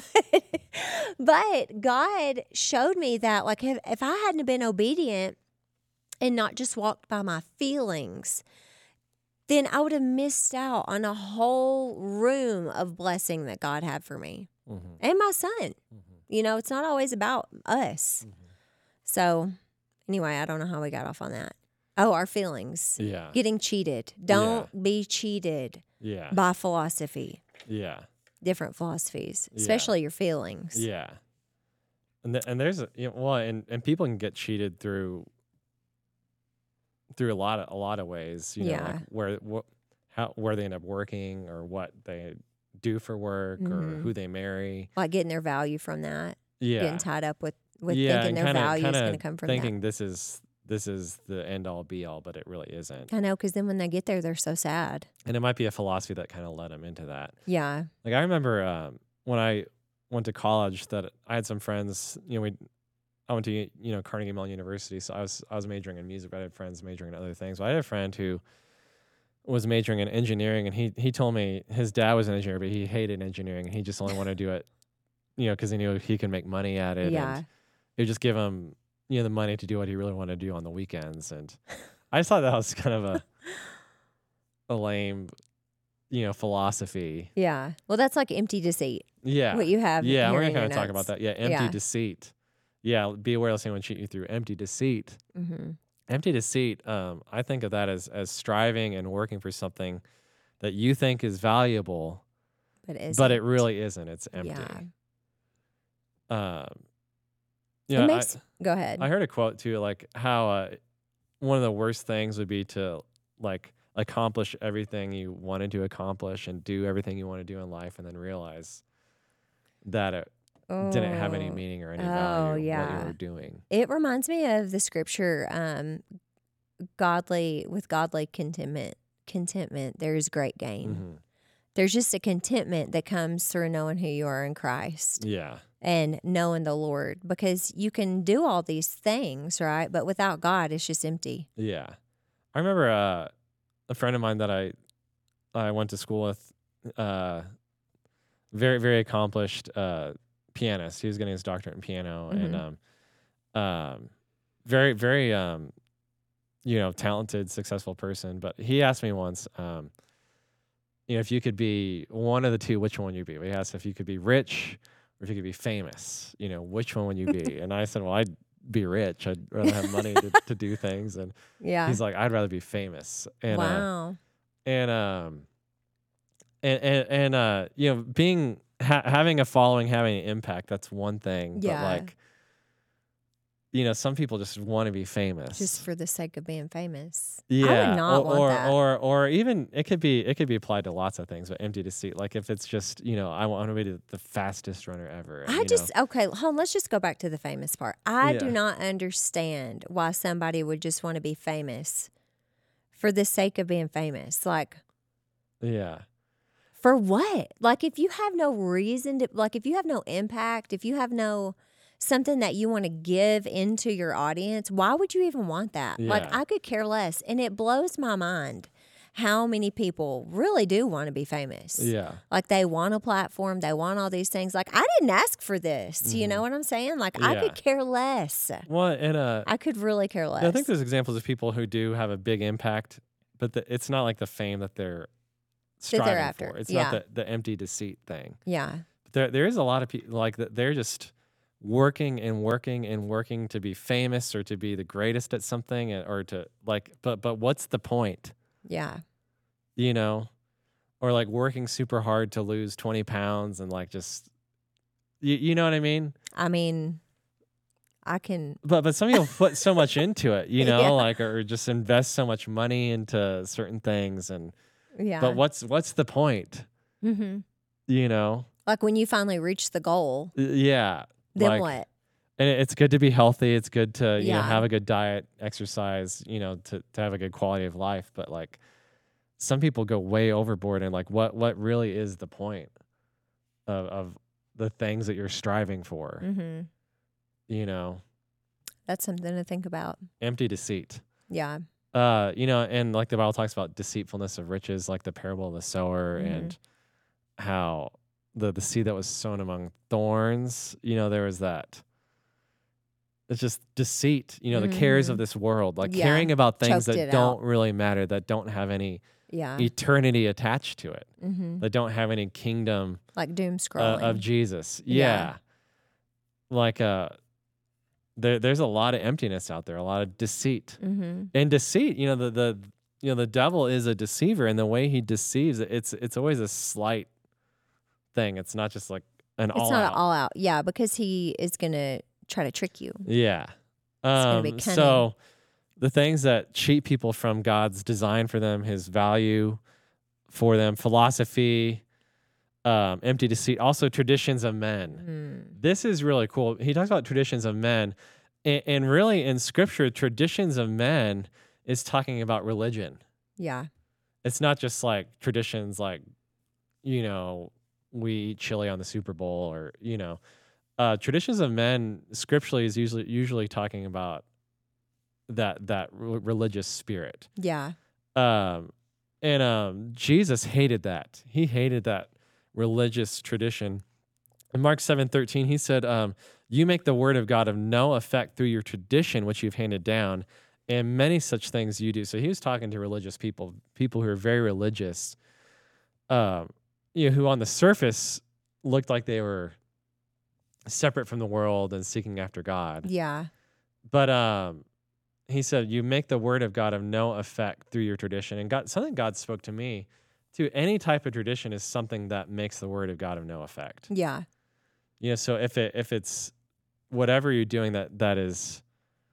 But God showed me that, like, if, if I hadn't been obedient and not just walked by my feelings, then I would have missed out on a whole room of blessing that God had for me mm-hmm. and my son. Mm-hmm. You know, it's not always about us. Mm-hmm. So anyway, I don't know how we got off on that. Oh, our feelings. Yeah. Getting cheated. Don't yeah. be cheated yeah. by philosophy. Yeah. Different philosophies, especially yeah. your feelings. Yeah. And th- and there's a, you know, well, and, and people can get cheated through through a lot of a lot of ways, you know, yeah. like where what how where they end up working or what they do for work mm-hmm. or who they marry. Like getting their value from that. Yeah. Getting tied up with, with yeah, thinking their kinda, value kinda is going to come from thinking that. this is this is the end all be all, but it really isn't. I know, because then when they get there, they're so sad. And it might be a philosophy that kind of led them into that. Yeah. Like I remember um, when I went to college that I had some friends, you know, we I went to, you know, Carnegie Mellon University, so I was I was majoring in music, but I had friends majoring in other things. But I had a friend who was majoring in engineering, and he he told me his dad was an engineer, but he hated engineering, and he just only wanted to do it, you know, because he knew he could make money at it. Yeah. And it would just give him, you know, the money to do what he really wanted to do on the weekends. And I just thought that was kind of a a lame, you know, philosophy. Yeah. Well, that's like empty deceit. Yeah. What you have. Yeah, we're going gonna kind of talk about that. Yeah, empty yeah. deceit. Yeah, be aware of someone cheat you through empty deceit. Mm-hmm. Empty deceit, um, I think of that as as striving and working for something that you think is valuable, but, isn't. but it really isn't. It's empty. Yeah. Um, you know, makes, I, go ahead. I heard a quote too, like how uh, one of the worst things would be to like accomplish everything you wanted to accomplish and do everything you want to do in life, and then realize that it Oh. didn't have any meaning or any oh, value yeah. what you were doing. It reminds me of the scripture, um, godly with godly contentment, contentment, there is great gain. Mm-hmm. There's just a contentment that comes through knowing who you are in Christ. Yeah. And knowing the Lord, because you can do all these things, right? But without God, it's just empty. Yeah. I remember uh, a friend of mine that I I went to school with, uh, very, very accomplished uh pianist. He was getting his doctorate in piano mm-hmm. and um um very very um you know talented, successful person. But he asked me once um you know if you could be one of the two, which one would you be? He asked if you could be rich or if you could be famous, you know, which one would you be? And I said, well, I'd be rich. I'd rather have money to, to do things. And yeah, he's like, I'd rather be famous. And wow. uh, and um and and, and uh you know being Ha- having a following, having an impact, that's one thing. Yeah. But like you know, some people just want to be famous. Just for the sake of being famous. yeah. I would not or, want or, that. or or even it could be it could be applied to lots of things, but empty deceit. Like if it's just, you know, I want to be the, the fastest runner ever. I you just, know. okay, hold on, let's just go back to the famous part. I do Yeah. not understand why somebody would just want to be famous for the sake of being famous. Like, Yeah. for what? Like, if you have no reason to, like, if you have no impact, if you have no something that you want to give into your audience, why would you even want that? Like, Yeah. I could care less. And it blows my mind how many people really do want to be famous. Yeah. Like, they want a platform, they want all these things. Like, I didn't ask for this. You know what I'm saying? Like, I Yeah. could care less. Well, and uh, I could really care less. I think there's examples of people who do have a big impact, but the, it's not like the fame that they're they're striving after. for. It's Yeah. not the, the empty deceit thing. yeah. There, there is a lot of people like that. They're just working and working and working to be famous or to be the greatest at something, and- or to like. But but what's the point? Yeah. You know, or like working super hard to lose twenty pounds and like just, you, you know what I mean? I mean, I can, But but some people put so much into it, you know, Yeah. like or just invest so much money into certain things, and yeah. but what's what's the point? hmm You know? Like, when you finally reach the goal, Y- Yeah. then like, what? And it- it's good to be healthy. It's good to you know Yeah. have a good diet, exercise, you know, to to have a good quality of life. But like, some people go way overboard, and like, what what really is the point of of the things that you're striving for? hmm You know, That's something to think about. empty deceit. Yeah. Uh, you know, and like the Bible talks about deceitfulness of riches, like the parable of the sower, Mhm. and how the the seed that was sown among thorns. You know, there was that. It's just deceit. You know, the cares of Mhm. this world, like Yeah, caring about things choked that it don't out. really matter, that don't have any Yeah. eternity attached to it, hmm that don't have any kingdom Like doom uh, scrolling. of Jesus. Yeah. Yeah, like uh, there there's a lot of emptiness out there, a lot of deceit. hmm And deceit, you know, the the you know the devil is a deceiver, and the way he deceives, it's it's always a slight thing. It's not just like an It's all not out. an all out. Yeah, because he is going to try to trick you. Yeah. gonna be Um, cunning. so the things that cheat people from God's design for them, His value for them, philosophy, um, empty deceit, also traditions of men. Mm. This is really cool. He talks about traditions of men, and, and really in Scripture, traditions of men is talking about religion. Yeah. It's not just like traditions like, you know, we eat chili on the Super Bowl, or, you know, uh, traditions of men scripturally is usually usually talking about that that re- religious spirit. Yeah. Um, and um, Jesus hated that. He hated that religious tradition. In Mark seven thirteen, he said, um, "You make the word of God of no effect through your tradition, which you've handed down, and many such things you do." So he was talking to religious people, people who are very religious, um, you know, who on the surface looked like they were separate from the world and seeking after God. Yeah. But um, he said, "You make the word of God of no effect through your tradition." And God, something God spoke to me, too. Any type of tradition is something that makes the word of God of no effect. Yeah. You know, so if it if it's whatever you're doing that that is,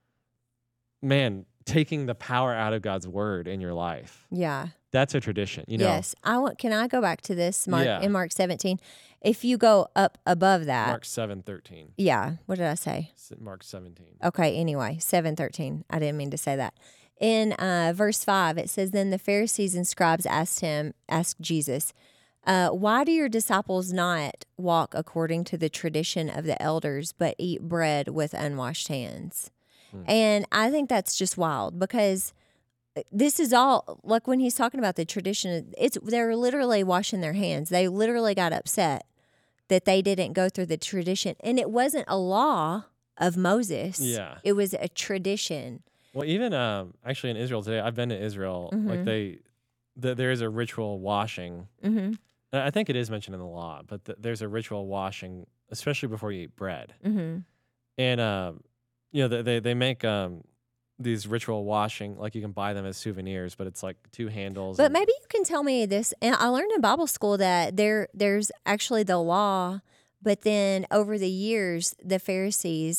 man, taking the power out of God's word in your life, Yeah. that's a tradition. You know, Yes. I want, can I go back to this Mark Yeah. in Mark seventeen? If you go up above that. Mark seven thirteen, Yeah. What did I say? Mark seventeen. Okay, anyway, seven thirteen. I didn't mean to say that. In uh, verse five, it says, "Then the Pharisees and scribes asked him, asked Jesus, uh, why do your disciples not walk according to the tradition of the elders, but eat bread with unwashed hands?" Hmm. And I think that's just wild, because this is all, like when he's talking about the tradition, it's they're literally washing their hands. They literally got upset that they didn't go through the tradition. And it wasn't a law of Moses. Yeah. It was a tradition. Well, even um, actually in Israel today, I've been to Israel. Like Mhm. they, th- there is a ritual washing. Mm-hmm. And I think it is mentioned in the law, but th- there's a ritual washing, especially before you eat bread. Mm-hmm. And um, you know, they they, they make um these ritual washing, like you can buy them as souvenirs, but it's like two handles. But and- maybe you can tell me this. And I learned in Bible school that there there's actually the law, but then over the years, the Pharisees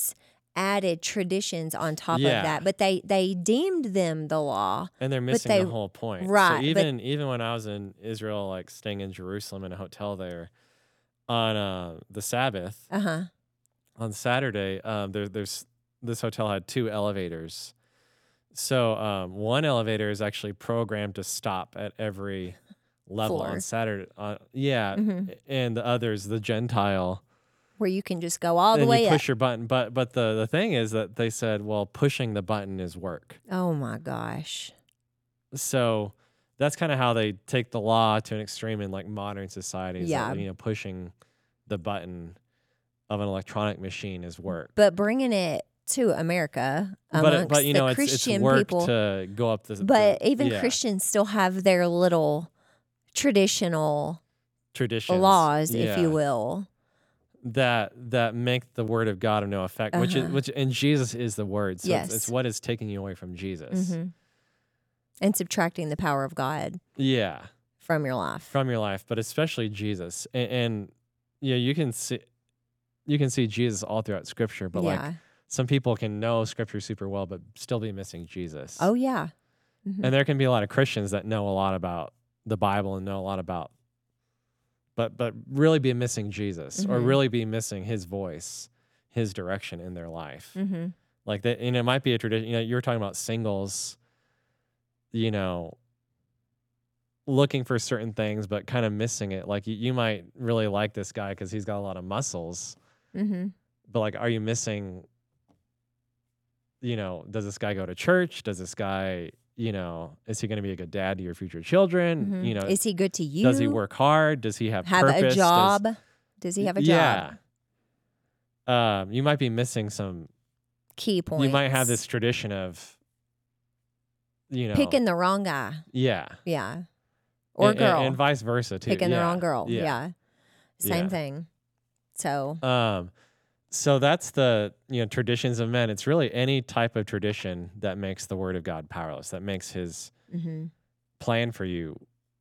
added traditions on top Yeah. of that, but they they deemed them the law. And they're missing they- the whole point. right, So but- even even when I was in Israel, like staying in Jerusalem in a hotel there, on uh, the Sabbath, Uh huh. on Saturday, um, there, there's this hotel had two elevators. So um, one elevator is actually programmed to stop at every level Floor. on Saturday. Uh, yeah, Mhm. and the others, the Gentile, Where you can just go all the then way you up. push your button. But but the the thing is that they said, well, pushing the button is work. Oh my gosh. So that's kind of how they take the law to an extreme in like modern societies. Yeah. That, you know, pushing the button of an electronic machine is work. But bringing it to America But amongst it, but you know, the it's it's Christian work people, to go up the. but the- even yeah, Christians still have their little traditional traditions, laws, if yeah, you will. that that make the word of God of no effect. Which is Uh-huh. which, and Jesus is the word. So it's, Yes. it's what is taking you away from Jesus. hmm And subtracting the power of God Yeah, from your life. from your life, but especially Jesus. And, and yeah, you can see you can see Jesus all throughout Scripture. But yeah. like some people can know Scripture super well, but still be missing Jesus. Oh yeah. Mhm. And there can be a lot of Christians that know a lot about the Bible and know a lot about, but but really be missing Jesus or Mhm. really be missing His voice, His direction in their life. Mhm. Like that, and it might be a tradition. You know, you were talking about singles, you know, looking for certain things, but kind of missing it. Like you, you might really like this guy because he's got a lot of muscles, Mhm. but like, are you missing? You know, does this guy go to church? Does this guy, you know, is he going to be a good dad to your future children? Mhm. You know, Is he good to you? does he work hard? Does he have have purpose? a Does- job? Does, he have a job? Yeah. Um, you might be missing some. Key points. You might have this tradition of, you know, picking the wrong guy. yeah, Yeah. Or and, girl. and, and vice versa too. picking the Yeah, wrong girl. Yeah. Yeah. Same Yeah. thing. So, Um, so that's the you know traditions of men. It's really any type of tradition that makes the word of God powerless. That makes His hmm plan for you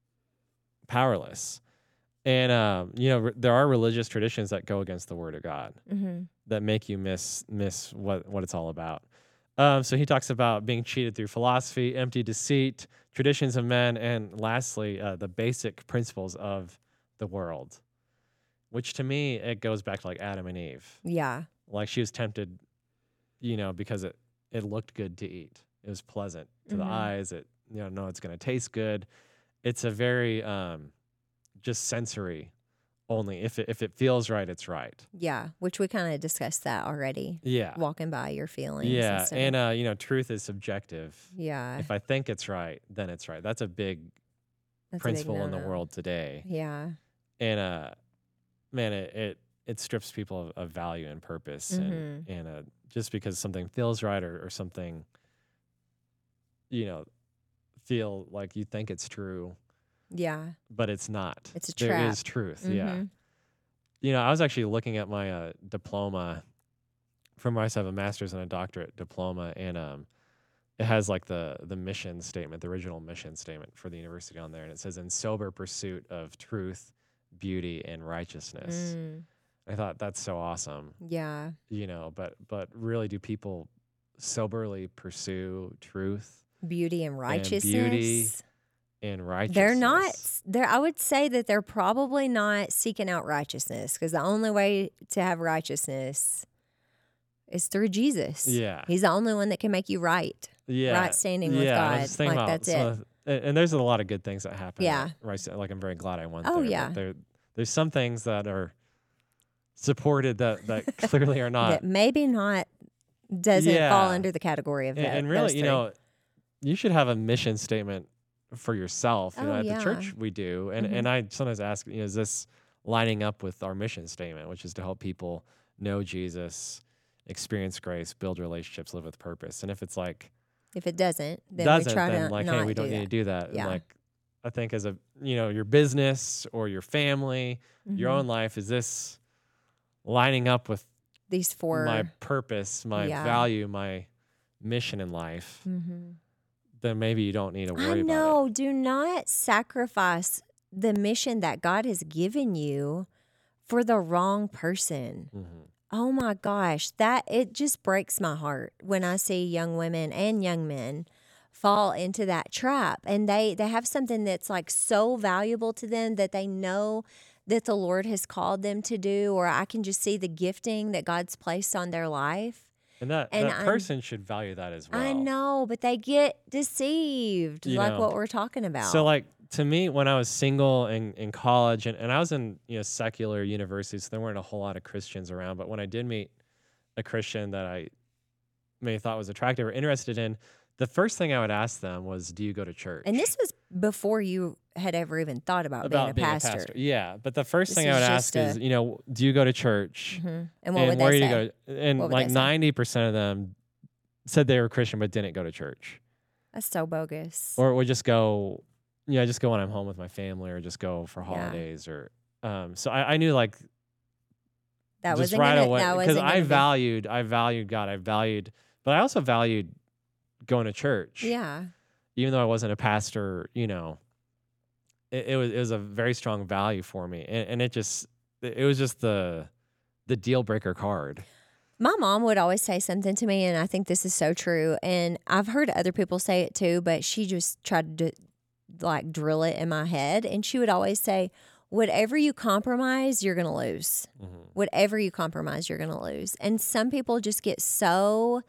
powerless. And um, you know, re- there are religious traditions that go against the word of God hmm that make you miss miss what what it's all about. Um, so he talks about being cheated through philosophy, empty deceit, traditions of men, and lastly, uh, the basic principles of the world. Which to me, it goes back to like Adam and Eve. yeah. Like she was tempted, you know, because it it looked good to eat. It was pleasant to the Mhm. eyes. It you know, no, it's going to taste good. It's a very um, just sensory only. If it if it feels right, it's right. Yeah. Which we kind of discussed that already. Yeah, Walking by your feelings. yeah, stuff. and uh, you know, truth is subjective. yeah. If I think it's right, then it's right. That's a big That's a big principle in the no-no. world today. Yeah. And uh, man, it it, it strips people of, of value and purpose, and and uh, just because something feels right or, or something, you know, feel like you think it's true, Yeah. but it's not. It's a There trap. is truth. Yeah. Mhm. You know, I was actually looking at my uh, diploma from where I have a master's and a doctorate diploma, and um, it has like the the mission statement, the original mission statement for the university on there, and it says, "In sober pursuit of truth, beauty, and righteousness." Mm. I thought that's so awesome, Yeah. you know. But but really, do people soberly pursue truth Beauty and righteousness. beauty and righteousness? They're not. They're. I would say that they're probably not seeking out righteousness because the only way to have righteousness is through Jesus. Yeah. He's the only one that can make you right. Yeah, right standing with yeah, and I God. was thinking Like, about that's some of the- and, and there's a lot of good things that happen. Yeah. at Right. so, Like I'm very glad I went Oh, there. but yeah. There, there's some things that are supported that that clearly are not. that maybe not doesn't fall Yeah. under the category of and, that. and really, those you three. know, you should have a mission statement for yourself. You know, Oh, at yeah. the church we do, and Mhm. and I sometimes ask, you know, is this lining up with our mission statement, which is to help people know Jesus, experience grace, build relationships, live with purpose? And if it's like if it doesn't, then doesn't, we try then to like, not hey, we do don't need that. to do that. And Yeah. like, I think as a, you know, your business or your family, your Mhm. own life, is this lining up with These four. my purpose, my Yeah. value, my mission in life? Mhm. Then maybe you don't need to worry I about know. Do not sacrifice the mission that God has given you for the wrong person. it. Mhm. Oh my gosh, that it just breaks my heart when I see young women and young men fall into that trap, and they they have something that's like so valuable to them that they know that the Lord has called them to do, or I can just see the gifting that God's placed on their life. And that And that I'm person should value that as well. I know, but they get deceived, You like know, what we're talking about. So like to me, when I was single in, in college and, and I was in, you know, secular universities, so there weren't a whole lot of Christians around. But when I did meet a Christian that I may have thought was attractive or interested in, the first thing I would ask them was, do you go to church? And this was before you had ever even thought about, About being a being pastor. Yeah. But the first This thing I is would just ask is, a- you know, do you go to church? Mhm. And what and would where they do say? you go? And What would like they say? ninety percent of them said they were Christian but didn't go to church. That's so bogus. Or would just go, yeah, just go when I'm home with my family, or just go for Yeah. holidays, or um. So I, I knew like that just wasn't right gonna, away that because wasn't I gonna be- valued, I valued God, I valued, but I also valued going to church. Yeah. Even though I wasn't a pastor, you know, it, it was it was a very strong value for me, and, and it just it was just the the deal breaker card. My mom would always say something to me, and I think this is so true. And I've heard other people say it too, but she just tried to like drill it in my head. And she would always say, whatever you compromise, you're going to lose. Mm-hmm. Whatever you compromise, you're going to lose. And some people just get so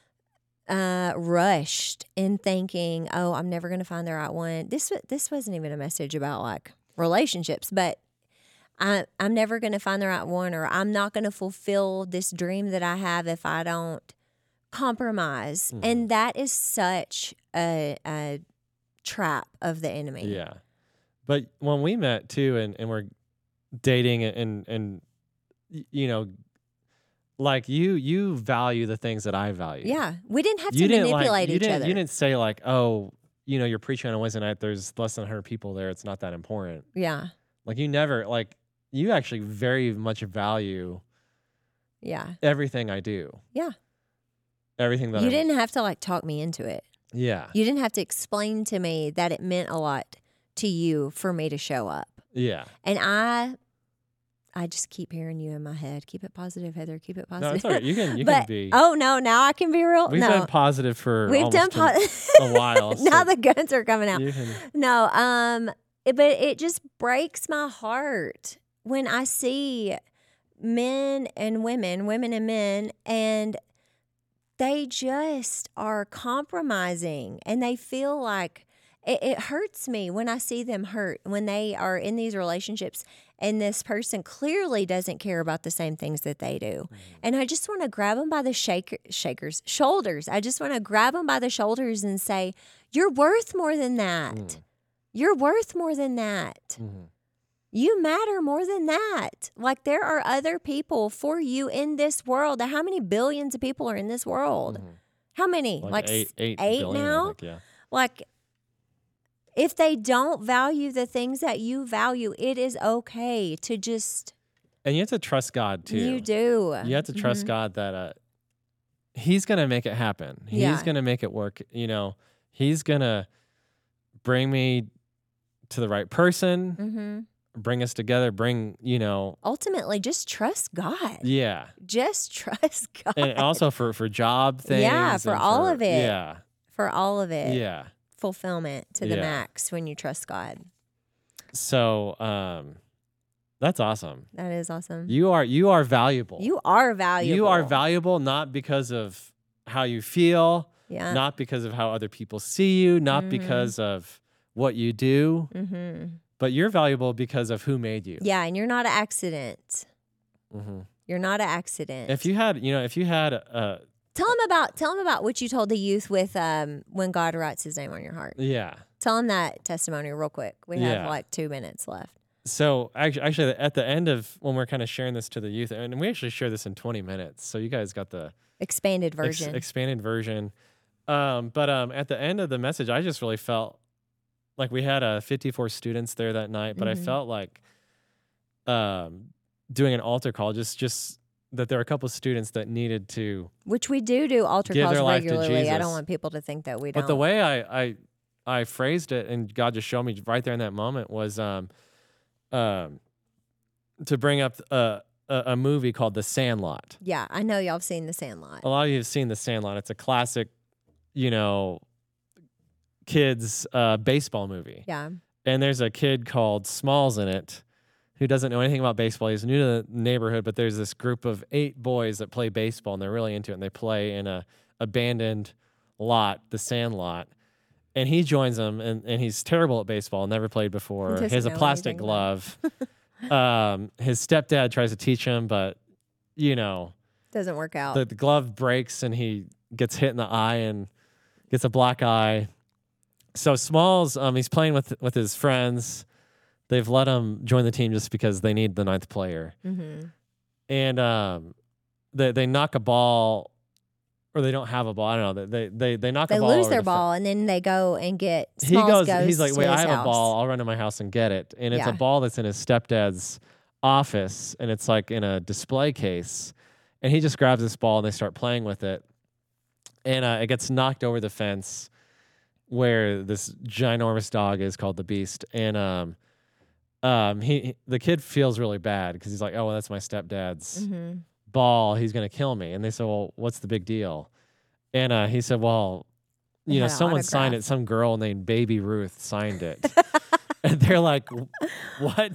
uh, rushed in thinking, oh, I'm never going to find the right one. This, wa- this wasn't even a message about like relationships, but I, I'm never going to find the right one, or I'm not going to fulfill this dream that I have if I don't compromise. Mhm. And that is such a, a trap of the enemy. Yeah. But when we met too, and, and we're dating and, and, and, y- you know, like you, you value the things that I value. Yeah. We didn't have You to didn't manipulate like, you each didn't, other. You didn't say like, oh, you know, you're preaching on a Wednesday night. There's less than one hundred people there. It's not that important. yeah. Like you never, like you actually very much value Yeah. everything I do. Yeah. Everything that You I'm, didn't have to like talk me into it. Yeah. You didn't have to explain to me that it meant a lot to you for me to show up. Yeah. And I I just keep hearing you in my head. Keep it positive, Heather. Keep it positive. No, it's all right. You can, you but, can be. oh no, now I can be real. We've no. been positive for We've almost done a- po- a while. now so the guns are coming out. you can, No, um, it- but it just breaks my heart when I see men and women, women and men, and they just are compromising, and they feel like it, it hurts me when I see them hurt when they are in these relationships, and this person clearly doesn't care about the same things that they do. And I just want to grab them by the shaker, shakers, shoulders. I just want to grab them by the shoulders and say, "You're worth more than that. Mm. You're worth more than that. Mhm. You matter more than that. Like there are other people for you in this world. How many billions of people are in this world? Mhm. How many? Like, Like, eight, s- eight, eight billion, I now? think, yeah. Like if they don't value the things that you value, it is okay to just And you have to trust God too. you do. You have to trust Mhm. God that uh, He's gonna make it happen. He's Yeah. gonna make it work. You know, He's gonna bring me to the right person, Mhm. bring us together, bring you know, Ultimately, just trust God. yeah. Just trust God And also for for job things. Yeah, for and all of it. Yeah, for all of it. yeah. Fulfillment to the Yeah. max when you trust God. So um, that's awesome. That is awesome. You are you are valuable. You are valuable. You are valuable not because of how you feel, Yeah. not because of how other people see you, not Mhm. because of what you do, Mm-hmm. but you're valuable because of who made you. Yeah, and you're not an accident. hmm You're not an accident. If you had, you know, if you had, uh, tell them about tell them about what you told the youth with um when God writes His name on your heart. yeah. Tell them that testimony real quick. We have Yeah. like two minutes left. So actually, actually, at the end of when we're kind of sharing this to the youth, and we actually share this in twenty minutes, so you guys got the Expanded ex- version. expanded version. Um, but um, at the end of the message, I just really felt like we had uh, fifty-four students there that night, but Mhm. I felt like um, doing an altar call, just just that there were a couple of students that needed to. Which we do do altar Give calls their life to regularly. I Jesus. don't want people to think that we don't. But the way I, I I phrased it, and God just showed me right there in that moment, was um, um, to bring up a, a, a movie called The Sandlot. Yeah, I know y'all have seen The Sandlot. A lot of you have seen The Sandlot. It's a classic, you know, kids uh, baseball movie. Yeah. And there's a kid called Smalls in it who doesn't know anything about baseball. He's new to the neighborhood, but there's this group of eight boys that play baseball, and they're really into it. And they play in a abandoned lot, the Sandlot. And he joins them, and, and he's terrible at baseball, never played before. He He has a doesn't know plastic anything glove. um, his stepdad tries to teach him, but, you know, Doesn't work out. the, the glove breaks, and he gets hit in the eye and gets a black eye. So Smalls, um, he's playing with with his friends. They've let him join the team just because they need the ninth player. mm-hmm. And um, they they knock a ball, or they don't have a ball. I don't know. They they they knock They a ball. lose over their the fe- ball, and then they go and get. He Smalls goes, He's like, to wait, I his have house. a ball. I'll run to my house and get it. And it's Yeah. a ball that's in his stepdad's office, and it's like in a display case. And he just grabs this ball, and they start playing with it. And uh, it gets knocked over the fence where this ginormous dog is called the Beast. And um, um, he he- the kid feels really bad because he's like, oh, well, that's my stepdad's Mm-hmm. ball. He's going to kill me. And they said, well, what's the big deal? And uh, he said, well, They you know, had an someone signed it. autograph. Some girl named Baby Ruth signed it. And they're like, what?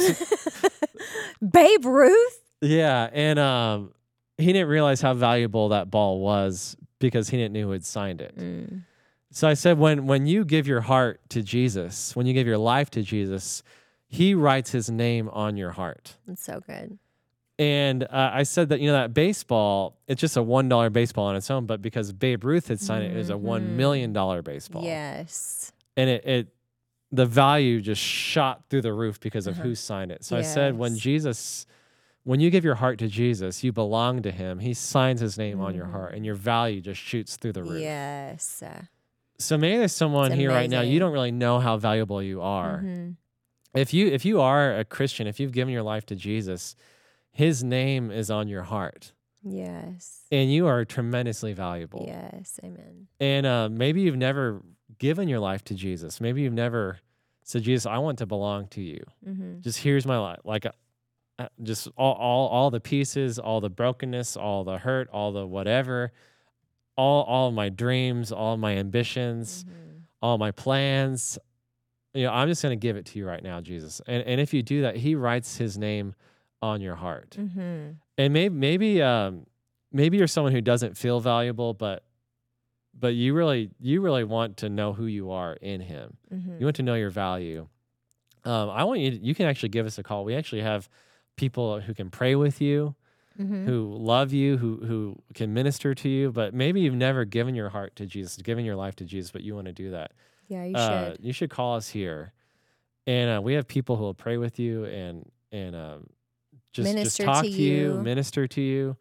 Babe Ruth. Yeah. And um, he didn't realize how valuable that ball was because he didn't know who had signed it. Mm. So I said, when when you give your heart to Jesus, when you give your life to Jesus, he writes his name on your heart. That's so good. And uh, I said that, you know, that baseball, it's just a one dollar baseball on its own, but because Babe Ruth had signed it, it was a one million dollars baseball. Yes. And it, it, the value just shot through the roof because of Uh-huh. who signed it. So I said, when Yes. Jesus, when you give your heart to Jesus, you belong to him. He signs his name on your heart, Mhm. and your value just shoots through the roof. Yes. Uh, So maybe there's someone It's here right now, you amazing. don't really know how valuable you are. mhm. If you if you are a Christian, if you've given your life to Jesus, his name is on your heart, Yes. and you are tremendously valuable. Yes. Amen. And uh, maybe you've never given your life to Jesus. Maybe you've never said, Jesus, I want to belong to you. Mm-hmm. Just here's my life. Like, uh, uh, just all, all, all the pieces, all the brokenness, all the hurt, all the whatever, all, all my dreams, all my ambitions, Mm-hmm. all my plans. You know, I'm just going to give it to you right now, Jesus. And, and if you do that, he writes his name on your heart. Mm-hmm. And maybe, maybe, um, maybe you're someone who doesn't feel valuable, but, but you really, you really want to know who you are in him. Mm-hmm. You want to know your value. Um, I want you to, you can actually give us a call. We actually have people who can pray with you, Mm-hmm. who love you, who, who can minister to you, but maybe you've never given your heart to Jesus, given your life to Jesus, but you want to do that. Yeah, you Uh, should. you should call us here. And uh, we have people who will pray with you and, and, um, just, Minister just talk to to you, you. minister to you.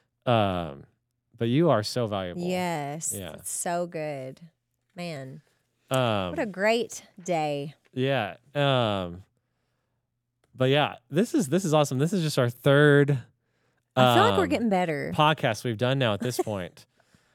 Um, but you are so valuable. Yes. Yeah. It's so good. Man, Um, what a great day. Yeah. Um, but yeah, this is this is awesome. This is just our third I feel like we're um, getting better. podcast we've done now at this point.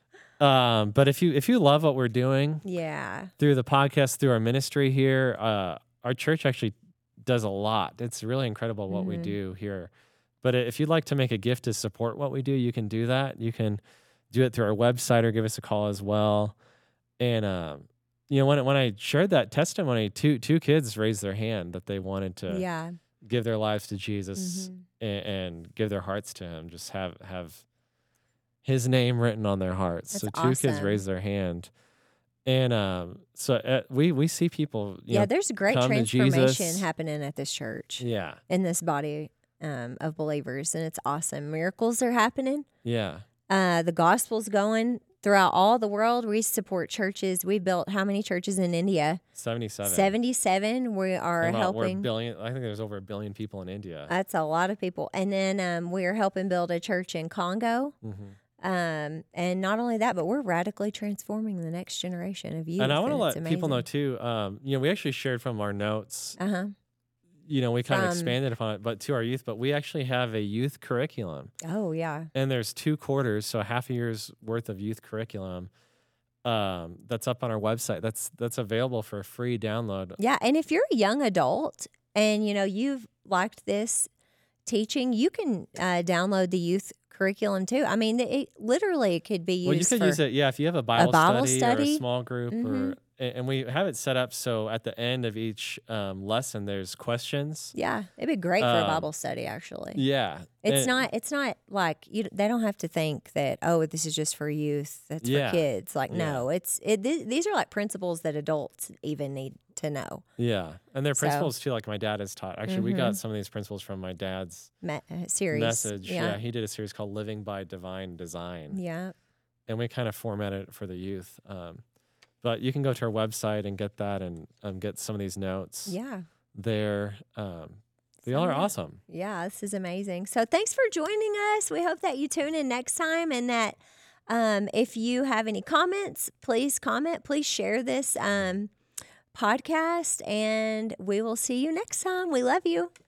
Um, but if you if you love what we're doing Yeah. through the podcast, through our ministry here, uh, our church actually does a lot. It's really incredible what we Mhm. do here. But if you'd like to make a gift to support what we do, you can do that. You can do it through our website or give us a call as well. And um, you know, when when I shared that testimony, two two kids raised their hand that they wanted to Yeah. give their lives to Jesus Mhm. and, and give their hearts to him. Just have have his name written on their hearts. That's so two kids awesome. raised their hand, and um, so uh, we we see people. You Yeah, know, there's great come to transformation Jesus. happening at this church, yeah, in this body um, of believers, and it's awesome. Miracles are happening. yeah, Uh, the gospel's going throughout all the world. We support churches. We built how many churches in India? seventy-seven. seventy-seven. We are And about- we're a helping. billion. I think there's over a billion people in India. That's a lot of people. And then um, we are helping build a church in Congo. Mhm. Um, and not only that, but we're radically transforming the next generation of youth. And I want to it's let people know amazing. too. Um, you know, we actually shared from our notes. Uh-huh. You know, we kind of From- expanded upon it, but to our youth. But we actually have a youth curriculum. Oh, yeah. And there's two quarters, so half a year's worth of youth curriculum um, that's up on our website. That's that's available for a free download. Yeah. And if you're a young adult and, you know, you've liked this teaching, you can uh, download the youth curriculum too. I mean, it literally could be used Well, you could for use it, yeah, if you have a Bible, Bible study, or study. a small group, Mhm. or a- and we have it set up so at the end of each um, lesson, there's questions. Yeah, it'd be great for a Um, Bible study. Actually, Yeah, it's and- not. It's not like you. They don't have to think that oh, this is just for youth. That's Yeah. for kids. Like Yeah. no, it's it. Th- these are like principles that adults even need to know. Yeah, and their So- principles too, like my dad has taught. Actually, we Mhm. got some of these principles from my dad's Me- uh, series message. Yeah. Yeah, he did a series called "Living by Divine Design," yeah. and we kind of formatted it for the youth. Um, but you can go to our website and get that, and um, get some of these notes Yeah. there. Um, they all are So- awesome. Yeah, this is amazing. So thanks for joining us. We hope that you tune in next time and that um, if you have any comments, please comment. Please share this um, podcast and we will see you next time. We love you.